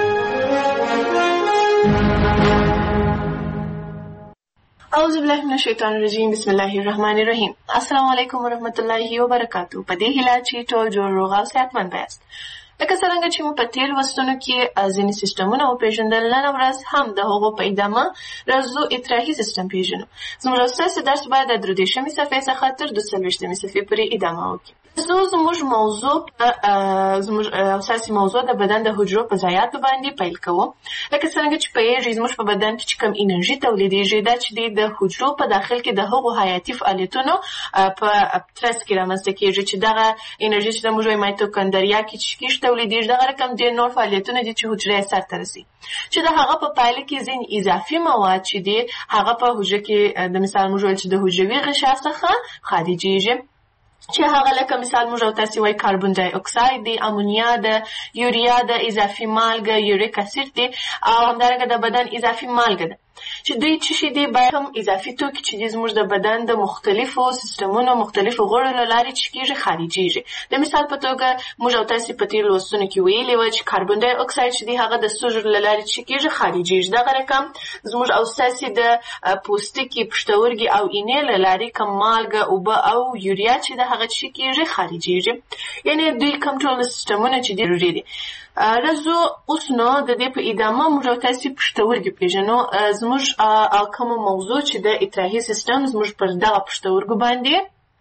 اعوذ بالله من الشیطان الرجیم بسم الله الرحمن الرحیم. السلام علیکم ورحمۃ اللہ وبرکاتہ. په دې هیله چې ټول جوړ روغ او صحتمند یاست. لکه څنګه چې مو په تیر وختونو کې ځینې سیستمونه وپېژندل، نن ورځ هم د هغو په ادامه راځو اطراحي سیستم پېژنو. زموږ ستاسو درس باید د 13مې صفحې څخه تر 42مې صفحې پورې ادامه وکړي. زموږ موضوع زموږ اساسي موضوع د بدن د حجرو په ضایعاتو باندې پیل کوو. لکه څنګه چې پوهیږئ زموږ په بدن کې چې کوم انرژي تولیدېږي دا چې د حجرو په داخل کې د هغو حیاتي فعالیتونو په ترڅ کې رامنځته کېږي چې دغه انرژي چې زموږ مایتوکاندریا کې چې تولیدېږي دغه رقم ډېر نور فعالیتونه دي چې حجرې یې سرته رسي، چې د هغه په پایله کې ځینې اضافي مواد چې دي هغه په حجره کې د مثال موږ ویل چې د حجروي غشا څخه خارجېږي، چې هغه لکه مثال موږ او تاسې وایي کاربن ډای اکساید دی، امونیا ده، یوریا ده، اضافي مالګه، یوریک اسید دی، او همدارنګه د بدن اضافي مالګه ده چې دوی څه شي دي باید هم اضافي توکي چې دي زموږ د بدن د مختلفو سیستمونو مختلفو غړو له لارې چې کېږي خارجېږي. د مثال په توګه موږ او تاسې په تېرو لوستونو کې ویلي وه چې کاربن ډای اکساید چې دی هغه د سږو له لارې چې کېږي خارجېږي. دغه رقم زموږ او ستاسې د پوستکي، پښتورګي او اینې له لارې کوم مالګه، اوبه او یوریا چې د هغه چې کېږي خارجېږي. یعنې دوی کوم ټول سیستمونه چې دي ضروري دي. راځو اوس نو د دې په ادامه موږ او تاسې پښتورګي پېژنو. زموږ کومه موضوع چې د اطراحي سیستم زموږ پر دغه پښتورګو باندې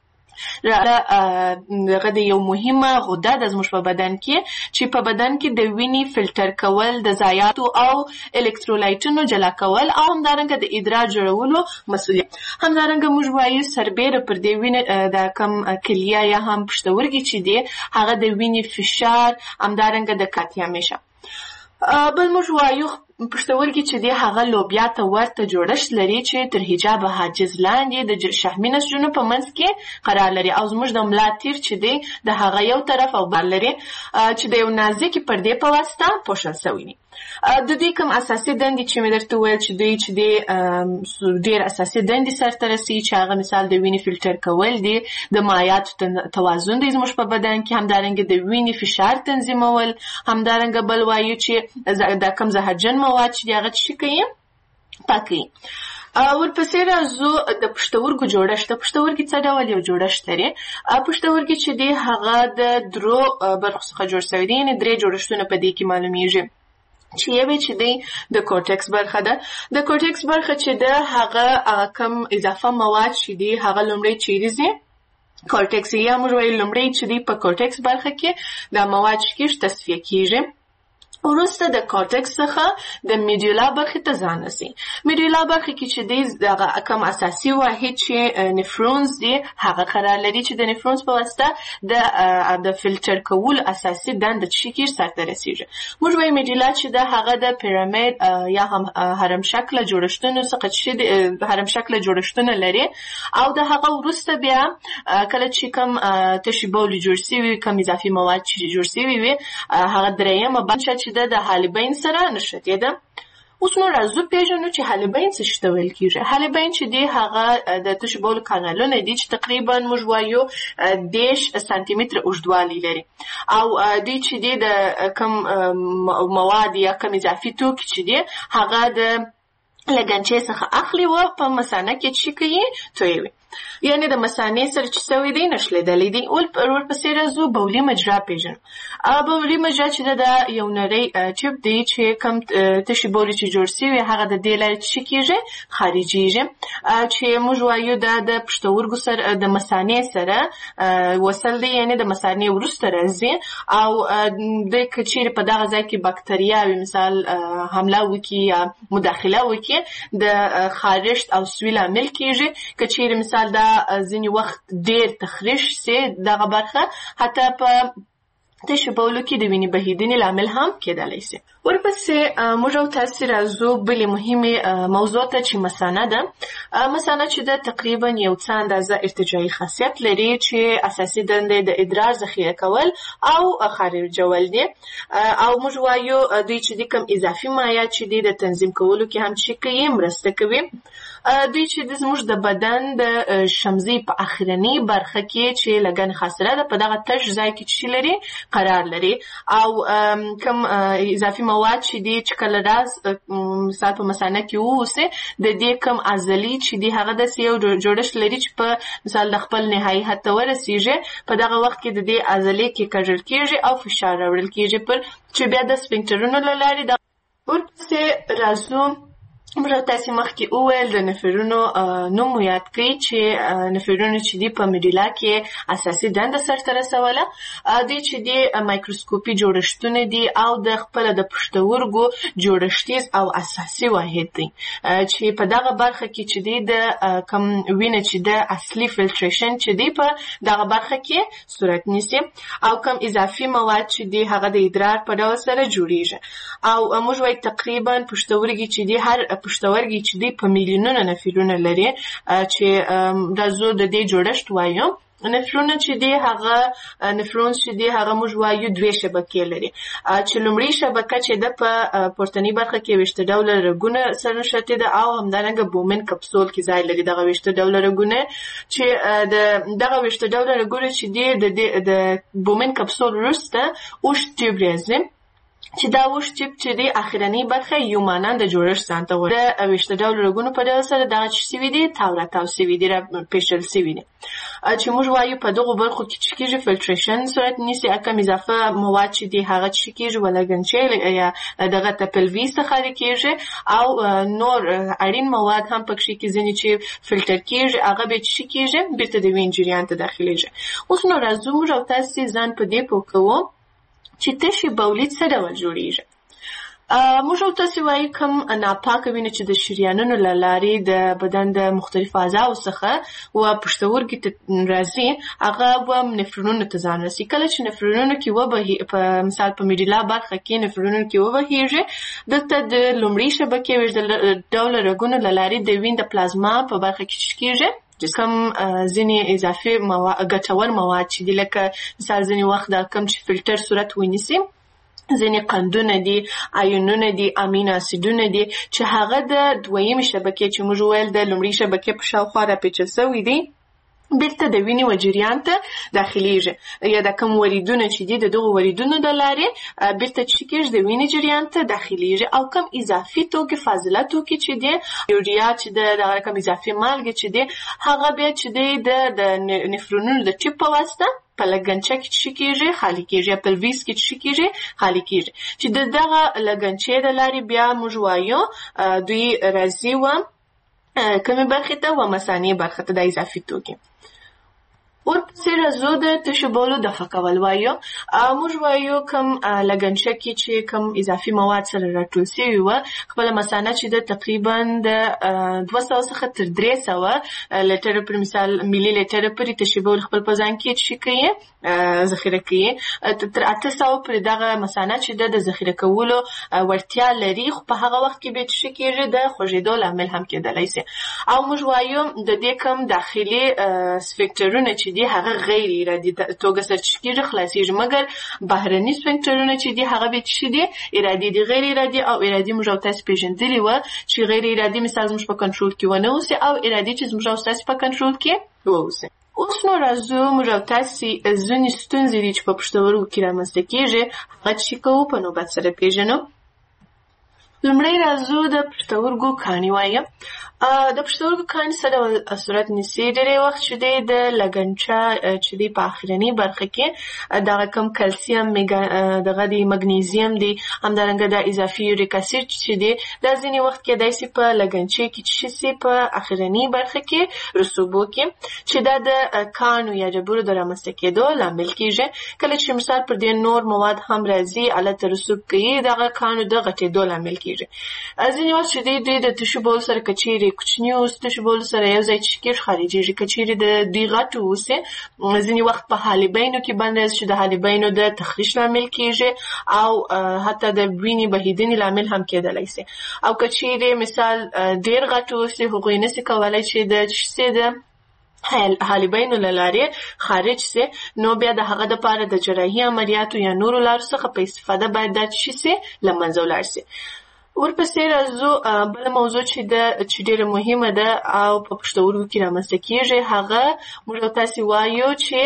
دغه د یو مهمه غده ده زموږ په بدن کې چې په بدن کې د وینې فلټر کول، د ضایعاتو او الکترولایټونو جلا کول او همدارنګه د ادرار جوړولو مسؤلیت. همدارنګه موږ وایو سربیره پر دې وینې د کم کلیه یا هم پښتورګي چې دی هغه د وینې فشار همدارنګه د کاتیامیشه. بل موږ وایو پښتورګي چې دی هغه لوبیا ته ورته جوړښت لري چې تر حجاب حاجز لاندې د شحمي نسجونو په منځ کې قرار لري او زموږ د ملا تیر چې دی د هغه یو طرف او بل لري چې د یو نازکې پردې په واسطه پوښل شوی دي. د دوی کوم اساسي دندې چې مې درته وویل چې دوی چې دی ډېر اساسي دندې سرته رسوي چې هغه مثال د وینې فلټر کول دي، د مایعاتو توازن دی زموږ په بدن کې، همدارنګه د وینې فشار تنظیمول، همدارنګه بل وایو چې د کم زهرجن مواد چې هغه څه کوي پاکوي. ورپسې راځو د پښتورګو جوړښت. د پښتورګي څه ډول یو جوړښت لري؟ پښتورګي چې دی هغه د درو برخو څخه جوړ شوی دی، یعنې درې جوړښتونه په دې کې معلومیږي چې یوه چې دی د کورټکس برخه ده. د کورټکس برخه چې ده هغه کم اضافه مواد چې دی هغه لومړی چیرې ځي کورټکس یا موږ وایو لومړی چې دی په کورټکس برخه کې دا مواد چې کېږي تصفیه کېږي. وروسته د کورټکس څخه د میډیولا برخې ته ځان رسي. میډیولا برخه کې چې دی دغه کوم اساسي واحد چې نفرونز دی هغه قرار لري چې د نفرونز په واسطه د فلټر کولو اساسي دنده چې کېږي سرته رسیږي. موږ وایو میډیولا چې ده هغه د پیرامید یا هم هرم شکله جوړښتونو څخه چې هرم شکله جوړښتونه لري او د هغه وروسته بیا کله چې کوم تشې بولې جوړ شوي کوم اضافي مواد چې جوړ شوي وي هغه درېیمه برخه چې د حالبین سره نښتې ده. اوس نو راځو پېژنو چې حالبین څه شي ته ویل کېږي. حالبین چې دی هغه د تشې بولو کانالونه دي چې تقریبا موږ وایو 10 سانتي متره اوږدوالی لري او دوی چې دی د کم مواد یا کم اضافي توکي چې دی هغه د لګنچې څخه اخلي و په مثانه کې چې کوي تویوي، یعنې د مثانې سره چې سوی دی نښلېدلی دی. ورپسې راځو بولي مجرا پېژنو. بولي مجرا چې ده یو نری ټیوب دی چې کوم تشې بولې چې جوړ شوي هغه د دې لارې چې کېږي خارجېږي چې موږ وایو دا د پښتورګو سره د مثانې سره وصل دی، یعنې د مثانې وروسته راځي او د که چیرې په دغه ځای کې باکتریاوې مثال حمله وکړي یا مداخله وکړي د خارښت او سوي لامل کېږي. که چیرې مثال دا ځینې وخت ډېر تخریش سي دغه برخه حتی په تشې بولو کې د وینې بهیدنې لامل هم کېدلی سي. ورپسې موږ او تاسې راځو بلې مهمې موضوع ته چې مثانه ده. مثانه چې ده تقریبا یو څه اندازه ارتجاعي خاصیت لري چې اساسي دنده د ادرار ذخیره کول او خارجول دي او موږ وایو دوی چې د کوم اضافي مایعات چې دي د تنظیم کولو کې هم چې کوي مرسته کوي. دوی چې زموږ د بدن د شمزي په اخرنۍ برخه کې چې لګن خاصره ده په دغه تش ځای کې چې لري قرار لري او کوم اضافي مواد چې دي چې کله راز مثال په مثانه کې ووسي د دې کوم عضلې چې دي هغه داسې یو جوړښت لري چې په مثال د خپل نهایي حد ته ورسیږي په دغه وخت کې د دې عضلې کې کږل کېږي او فشار راوړل کېږي پر چې بیا د سفنکټرونو له لارې د ورپسې راځو موږ تاسو مخکې وویل د نفرونو نوم مو یاد کړئ چې نفرونو چې دي په میډیلا کې اساسي دنده سرته رسوله دي چې دي مایکروسکوپي جوړښتونه دي او د خپل د پښتورګو جوړښتیز او اساسي واحد دی چې په دغه برخه کې چې دي د کم وینه چې د اصلي فلټریشن چې دي په دغه برخه کې صورت نیسي او کم اضافي مواد چې دي هغه د ادرار په ډول سره جوړیږي او موږ وایو تقریبا پښتورګي چې دي هر پښتورګي چې دی په میلیونونو نفرونه لري چې د زو د دې جوړښت وایو نفرونه چې دی هغه نفرون چې دی هغه موږ وایو دوه شبکې لري چې لومړی شبکه چې د په پورتنی برخه کې وشته ډول رګونه سره نښتي ده او همدارنګه بومن کپسول کې ځای لري دغه وشته ډول رګونه چې دغه وشته ډول رګونه چې دی د بومن کپسول وروسته اوږد ټیوب راځي چې دا وښ ټیپ چې دی اخرنی برخه یو مانند جوړښت ځانته وړي د وشته ډول رګونو په ډول سره دا چې سوي دي تاو سوي دي را پېشل سوي دي چې موږ وایو په دغه برخو کې چې کېږي فلټریشن صورت نیسي کم اضافه مواد چې دی هغه چې کېږي ولګنچې یا دغه ته پلوي څخه کېږي او نور اړین مواد هم پکې کې ځینې چې فلټر کېږي هغه به چې کېږي بیرته د وین جریان ته داخليږي اوس نو راځو موږ تاسو ځان په دې پوښتنه چې تشي بولید څه ډول جوړیږي موږ تاسو وایي کوم ناپاکه وینه چې د شریانونو لارې د بدن د مختلفو اعضاء څخه او پښتورګي ته راځي هغه و نفرونونو ته ځان رسي کله چې نفرونونو کې و په مثال په میډیلا برخه کې نفرونونو کې وبهیږي دلته د لومړي شبکې وژل ډول رګونو لارې د وین د پلازما په برخه کې کېږي چې کوم ځینې اضافي ګټور مواد چې دي لکه مثال ځینې وخت دا کوم چې فلټر صورت ونیسي ځینې قندونه دي آیونونه دي امینو اسیدونه دي چې هغه د دویمې شبکې چې موږ ویل د لومړۍ شبکې په شاوخوا راپېچل سوي دي بیرته د وینې و جریان ته داخليږي یا د کوم وریدونه چې دي دغه وریدونه د لارې بیرته چې کېږي د وینې جریان ته داخليږي او کوم اضافي توکي فاضله توکي چې دي یوریا چې د کوم اضافي مالګه چې دي هغه بیا چې د نفرونونو د ټیپ په واسطه په لګنچه کې چې کېږي خالي کېږي په پلویس کې چې کېږي خالي کېږي چې دغه لګنچې د لارې بیا موږ وایو دوی راځي و کومه برخه ته و مثانې برخه ته د اضافي توکي ورپسې راځو د تشو بولو د فکول وایو موږ وایو کوم لګنچه کې چې کوم اضافي مواد سره راټول شوي و خپل مثانه چې د تقریبا د 200 څخه تر 300 لیټر پر مثال ملي لیټر پر تشو بول خپل په ځان کې چې کوي ذخیره کوي تر 800 پر دغه مثانه چې د ذخیره کولو ورتیا لري خو په هغه وخت کې به چې کېږي د خوځیدو لامل هم کېدلای شي او موږ وایو د دې کوم داخلي سفنکټرونه چې دي هغه غیر ارادي توګه سرچکیږي خلاصيږي مګر بهرني سفنکټرونه چې دي هغه به چې دي ارادي دي غیر ارادي او ارادي موږ تاسو پیژندلی و چې غیر ارادي مثال موږ په کنټرول کې ونه اوسي او ارادي چې موږ تاسو په کنټرول کې ووسي اوس نو راځو موږ تاسو ځینې ستونزې چې په پښتورګو کې رامنځته کېږي هغه چې کوو په نوبت سره پیژنو لومړی راځو د پښتورګو کاني وایم د پښتورګو کاني سره صورت نیسي ډېری وخت چې د لګنچه چې د په اخرنی برخه کې دغه کم کلسیم دغه د مګنیزیم دی همدارنګه د اضافي یوریک اسید چې دی د ځینې وخت کې دایسي په لګنچه کې چې په اخرنی برخه کې رسوبو کې چې د کانو یا جبرو د رامنځته کېدو لامل کېږي کله چې مثال پر دې نور مواد هم راځي الته رسوب کوي دغه کانو د غټېدو لامل کېږي ځینې وخت چې د تشو بول سره کچېري کوچنی اوس تشو بول سره یو ځای چې کېږي خارجيږي کچېري د دې غټو اوسه ځینې وخت په حالبینو کې باندې چې د حالبینو د تخریش لامل کېږي او حتی د وینې بهیدنې لامل هم کېدلای شي او کچېري مثال ډېر غټو اوسه هغوی نشي کولای چې د حالبینو لارې خارج سي نو بیا د هغه د پاره د جراحي عملیاتو یا نورو لارو څخه په استفاده باید د شي لمنځه ولاړ شي ورپسې راځو بل موضوع چې ډېره مهمه ده او په پښتورګو کې رامنځته کېږي هغه موږ تاسو وایو چې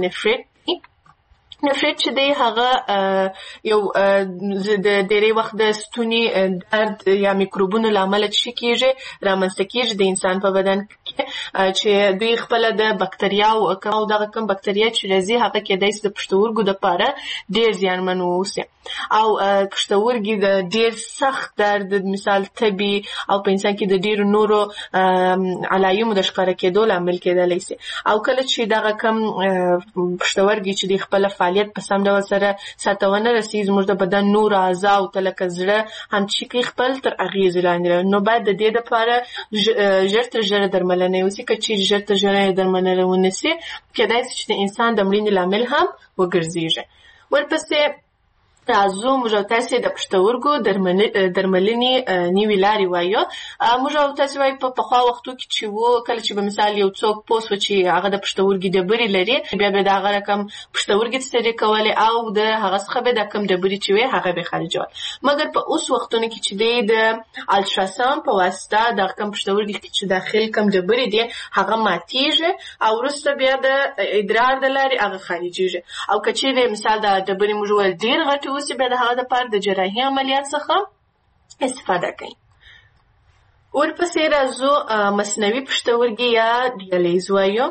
نفرت چې دی هغه یو د ډېری وخت د ستوني درد یا میکروبونو لامل چې کېږي رامنځته کېږي د انسان په بدن کې چې دوی خپل د بکتریا او دغه کوم بکتریا چې راځي هغه کېدای شي د پښتورګو دپاره ډېر زیانمن واوسي او پښتورګي د ډېر سخت درد مثال تبي او په انسان کې د ډېرو نورو علایمو د ښکاره کېدو لامل کېدلی شي او کله چې دغه کوم پښتورګي چې د خپل فعالیت په سم ډول سره سرته ونه رسي زموږ د بدن نور اعضاو ته لکه زړه هم چې خپل تر اغېزې لاندې نو باید د دې دپاره ژر تر ژره درملنه وشي که چیرې ژر تر ژره درملنه ونه شي کېدای شي چې د انسان د مړینې لامل هم وګرځېږي. ورپسې راځو موږ او تاسې د پښتورګو درملنې نوې لارې وایو. موږ او تاسې وایو په پخوا وختو کې چې و کله چې به مثال یو څوک پوه شو چې هغه د پښتورګي ډبرې لري بیا به د هغه رقم پښتورګي تسرې کولې او د هغه څخه به د کوم ډبرې چې وي هغه به خارجول. مګر په اوس وختونو کې چې دی د الټراساوند په واسطه د کوم پښتورګي کې چې داخل کوم ډبرې دي هغه ماتېږي او وروسته بیا د ادرار د لارې هغه خارجېږي او که چیرې مثال د ډبرې موږ وویل ډېر غټې اوسي بیا د هغه دپاره د جراحي عملیات څخه استفاده کوي. ورپسې راځو مصنوعي پښتورګي یا ډیالیز وایو.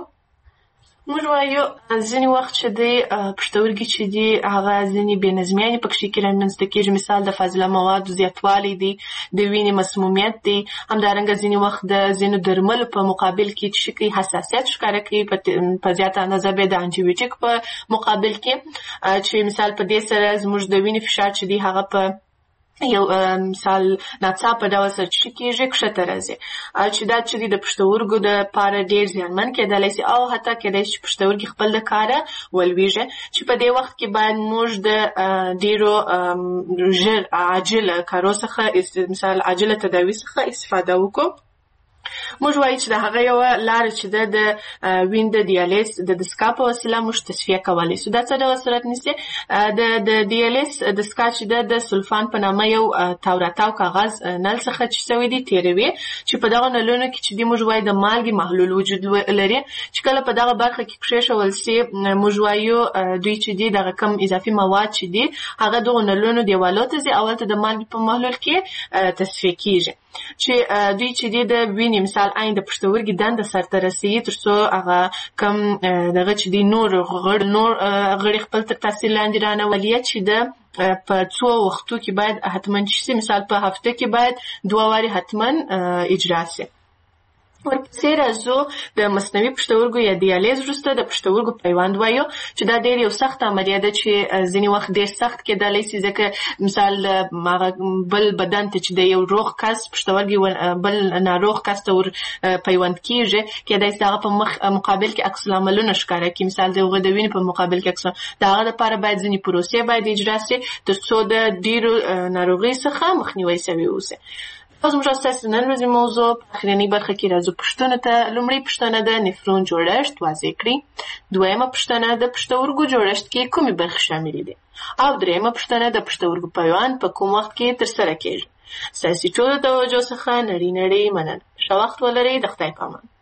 موږ وایو ځینې وخت چې دی پښتورګي چې دي هغه ځینې بې نظمیانې پکښې کې رامنځته کېږي مثال د فاضله موادو زیاتوالی دی د وینې مسمومیت دی همدارنګه ځینې وخت د ځینو درملو په مقابل کې چې کوي حساسیت ښکاره کوي په زیاته اندازه بیا د انټي بیوټیک په مقابل کې چې مثال په دې سره زموږ د وینې فشار چې دی هغه په یو مثال ناڅاپه ډول سره چې کېږي کښته راځي چې دا چې د پښتورګو دپاره ډېر زیانمن کېدلی شي او حتی کېدای شي پښتورګي خپل د کاره ولویږي چې په دې وخت کې باید موږ د ډېرو ژر عاجله کارو څخه مثال عاجله تداوي څخه استفاده وکړو. موږ وایو چې د هغه یوه لاره چې ده د وین د دیالیز د دستګاه په وسیله موږ تصفیه کولی شو. دا څه ډول صورت نیسي د دیالیز دستګاه چې ده د سلفان په نامه یو تاوراتاو کاغذ نل څخه چې شوی دی تېروي چې په دغه نلونو کې چې دی موږ وایو د مالګې محلول وجود لري چې کله په دغه برخه کې کښېښول سي موږ وایو دوی چې دی دغه کم اضافي مواد چې دی هغه دغو نلونو دیوالو ته ځي او هلته د مالګې په محلول کې تصفیه کېږي چې دوی چې دی د وینې مثال عین د پښتورګي دنده سرته رسوي تر څو هغه کم دغه چې دی نور غړي خپل تر تاثیر لاندې رانولي چې د په څو وختو کې باید حتما شي مثال په هفته کې باید 2 وارې حتما اجرا شي. ورپسې راځو د مصنوعي پښتورګو یا دیالیز وروسته د پښتورګو پیوند وایو چې دا ډېر یو سخت عملیه ده چې ځینې وخت ډېر سخت کېدلی شي ځکه مثال بل بدن ته چې د یو روغ کس پښتورګي بل ناروغ کس ته ور پیوند کېږي کېدای شي هغه په مقابل کې عکس العملونه ښکاره کړي مثال د هغه د وینې په مقابل کې عکس د هغه دپاره باید ځینې پروسې باید اجرا شي تر څو د ډېرو ناروغۍ څخه مخنیوی شوی اوسي. زموږ ستاسو نن ورځې موضوع په اخرنۍ برخه کې راځو پوښتنو ته. لومړۍ پوښتنه د نفرون جوړښت واضح کړي. دویمه پوښتنه د پښتورګو جوړښت کې کومې برخې شاملې دي او دریمه پوښتنه د پښتورګو پیوند په کوم وخت کې ترسره کېږي. ستاسې ټولو توجه څخه نړۍ مننه. ښه وخت ولرئ. د خدای په امان.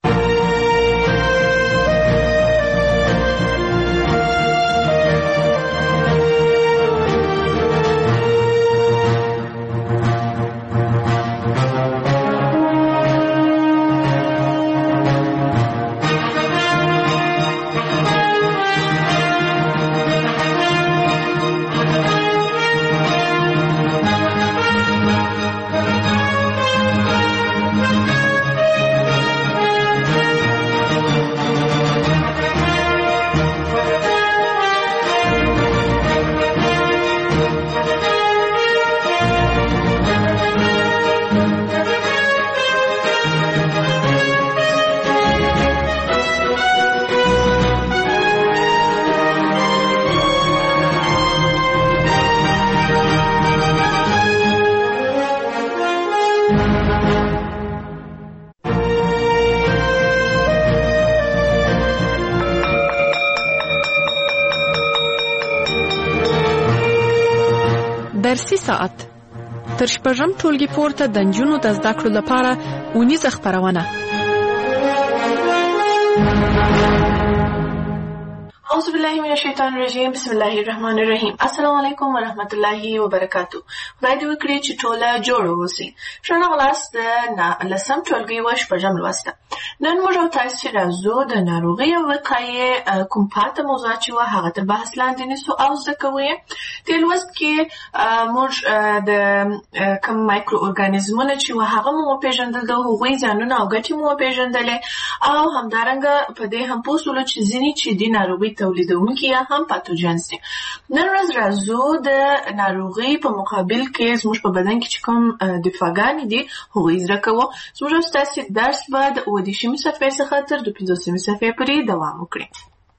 درسي ساعت تر شپږم ټولګي پورته د نجونو د زده کړو لپاره اونیزه خپرونه. اعوذ بالله من الشیطان الرجیم بسم الله الرحمن الرحیم. السلام علیکم ورحمت الله وبرکاتو. خدای دې وکړي چې ټوله جوړ اوسئ. ښه راغلاست د لسم ټولګي و شپږم لوسته. نن موږ او تاسو راځو د ناروغۍ او وقایې کوم پاته موضوع چې وه هغه تر بحث لاندې نیسو او زده کوو یې. دې لوست کې موږ د کوم مایکرو ارګانیزمونه چې وه هغه مو وپېژندل، د هغوی زیانونه او ګټې مو وپېژندلې او همدارنګه په دې هم پوه شولو چې ځینې چې دې ناروغۍ تولیدونکي یا هم پاتوجنز دي. نن ورځ راځو د ناروغۍ په مقابل کې زموږ په بدن کې چې کوم دفاعګانې دي هغوی زده کوو. زموږ او ستاسې درس به د اووه صفحې څخه تر 15 صفحې پورې دوام وکړي.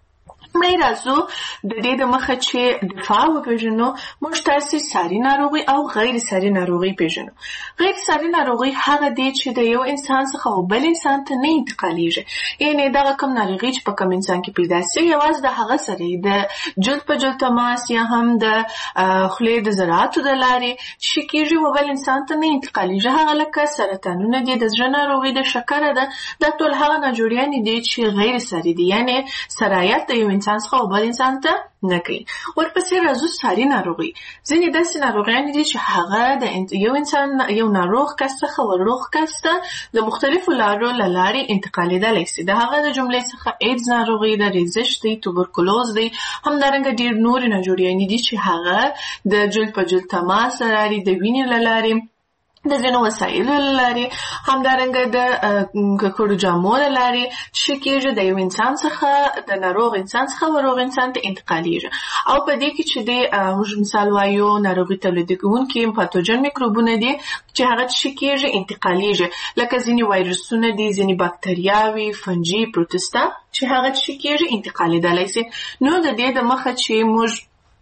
مړی راځو د دې د مخه چې دفاع وپېژنو موږ تاسې ساري ناروغي او غیر ساري ناروغي پېژنو. غیر ساري ناروغي هغه دی چې د یو انسان څخه او بل انسان ته نه انتقالیږي، یعنې دغه کوم ناروغي چې په کوم انسان کې پیدا سي یوازې د هغه سره د جلد په جلد تماس یا هم د خولې د ذراتو د لارې چې کېږي و بل انسان ته نه انتقالیږي. هغه لکه سرطانونه دي، د زړه ناروغي، د شکره ده، دا ټول هغه ناجوړیانې دي چې غیر ساري دي، یعنې سرایت د یو انسان څخه او بل انسان ته نه کوي. ورپسې راځو ساري ناروغي. ځینې داسې ناروغیانې دي چې هغه د یو انسان یو ناروغ کس څخه روغ کس ته د مختلفو لارو له لارې انتقالېدلی سي. د هغه د جملې څخه ایډز ناروغي ده، ریزش دی، توبرکلوز دی، همدارنګه ډېر نورې ناجوړیانې دي چې هغه د جلد په جلد تماس له لارې، د وینې له لارې، د ځینو وسایلو له لارې، همدارنګه د ککړو جامو له لارې چې کېږي د یو انسان څخه د ناروغ انسان څخه روغ انسان ته انتقالېږي. او په دې کې چې موږ مثال وایو ناروغي تولیدونکي پاتوجن میکروبونه دي چې هغه چې کېږي انتقالېږي، لکه ځینې وایرسونه دي، ځینې باکتریاوي، فنجي، پروتستا چې هغه چې کېږي انتقالېدلی سي. نو د دې د مخه چې موږ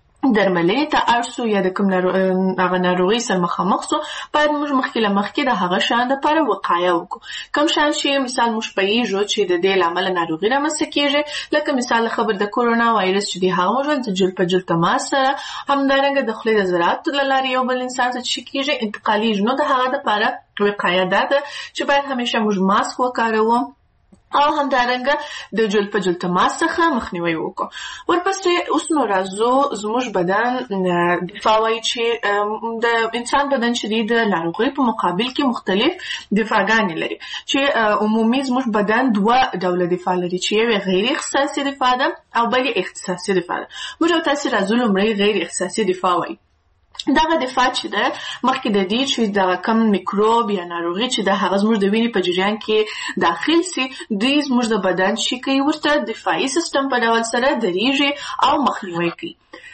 درملنې ته اړ سو یا د کوم هغه ناروغۍ سره مخامخ سو باید موږ مخکې له مخکې د هغه شیان دپاره وقایه وکړو. کوم شیان چې مثال موږ پوهېږو چې د دې له امله ناروغي رامنځته کېږي، لکه مثال خبر د کورونا وایرس چې دی هغه موږ د جلد په جلد تماس سره، همدارنګه د خولې د ذراتو له لارې یو بل انسان ته چې کېږي انتقالېږي. نو د هغه دپاره وقایه دا ده چې باید همیشه موږ ماسک وکاروو او همدارنګه د جلد په جلد تماس څخه مخنیوی وکړو. ورپسې اوس نو راځو زموږ بدن دفاع وایي چې د انسان بدن چې دی د ناروغۍ په مقابل کې مختلف دفاعګانې لري، چې عمومي زموږ بدن دوه ډوله دفاع لري، چې یو غیر اختصاصي دفاع ده او بل اختصاصي دفاع ده. موږ او تاسې راځو لومړی غیر اختصاصي دفاع وایي. دغه دفاع چې ده مخکې د دې چې دغه کم میکروب یا ناروغي چې ده هغه زموږ د وینې په جریان کې داخل سي، دوی زموږ د بدن چې کوي ورته دفاعي سیستم په ډول سره درېږي او مخنیوی کوي.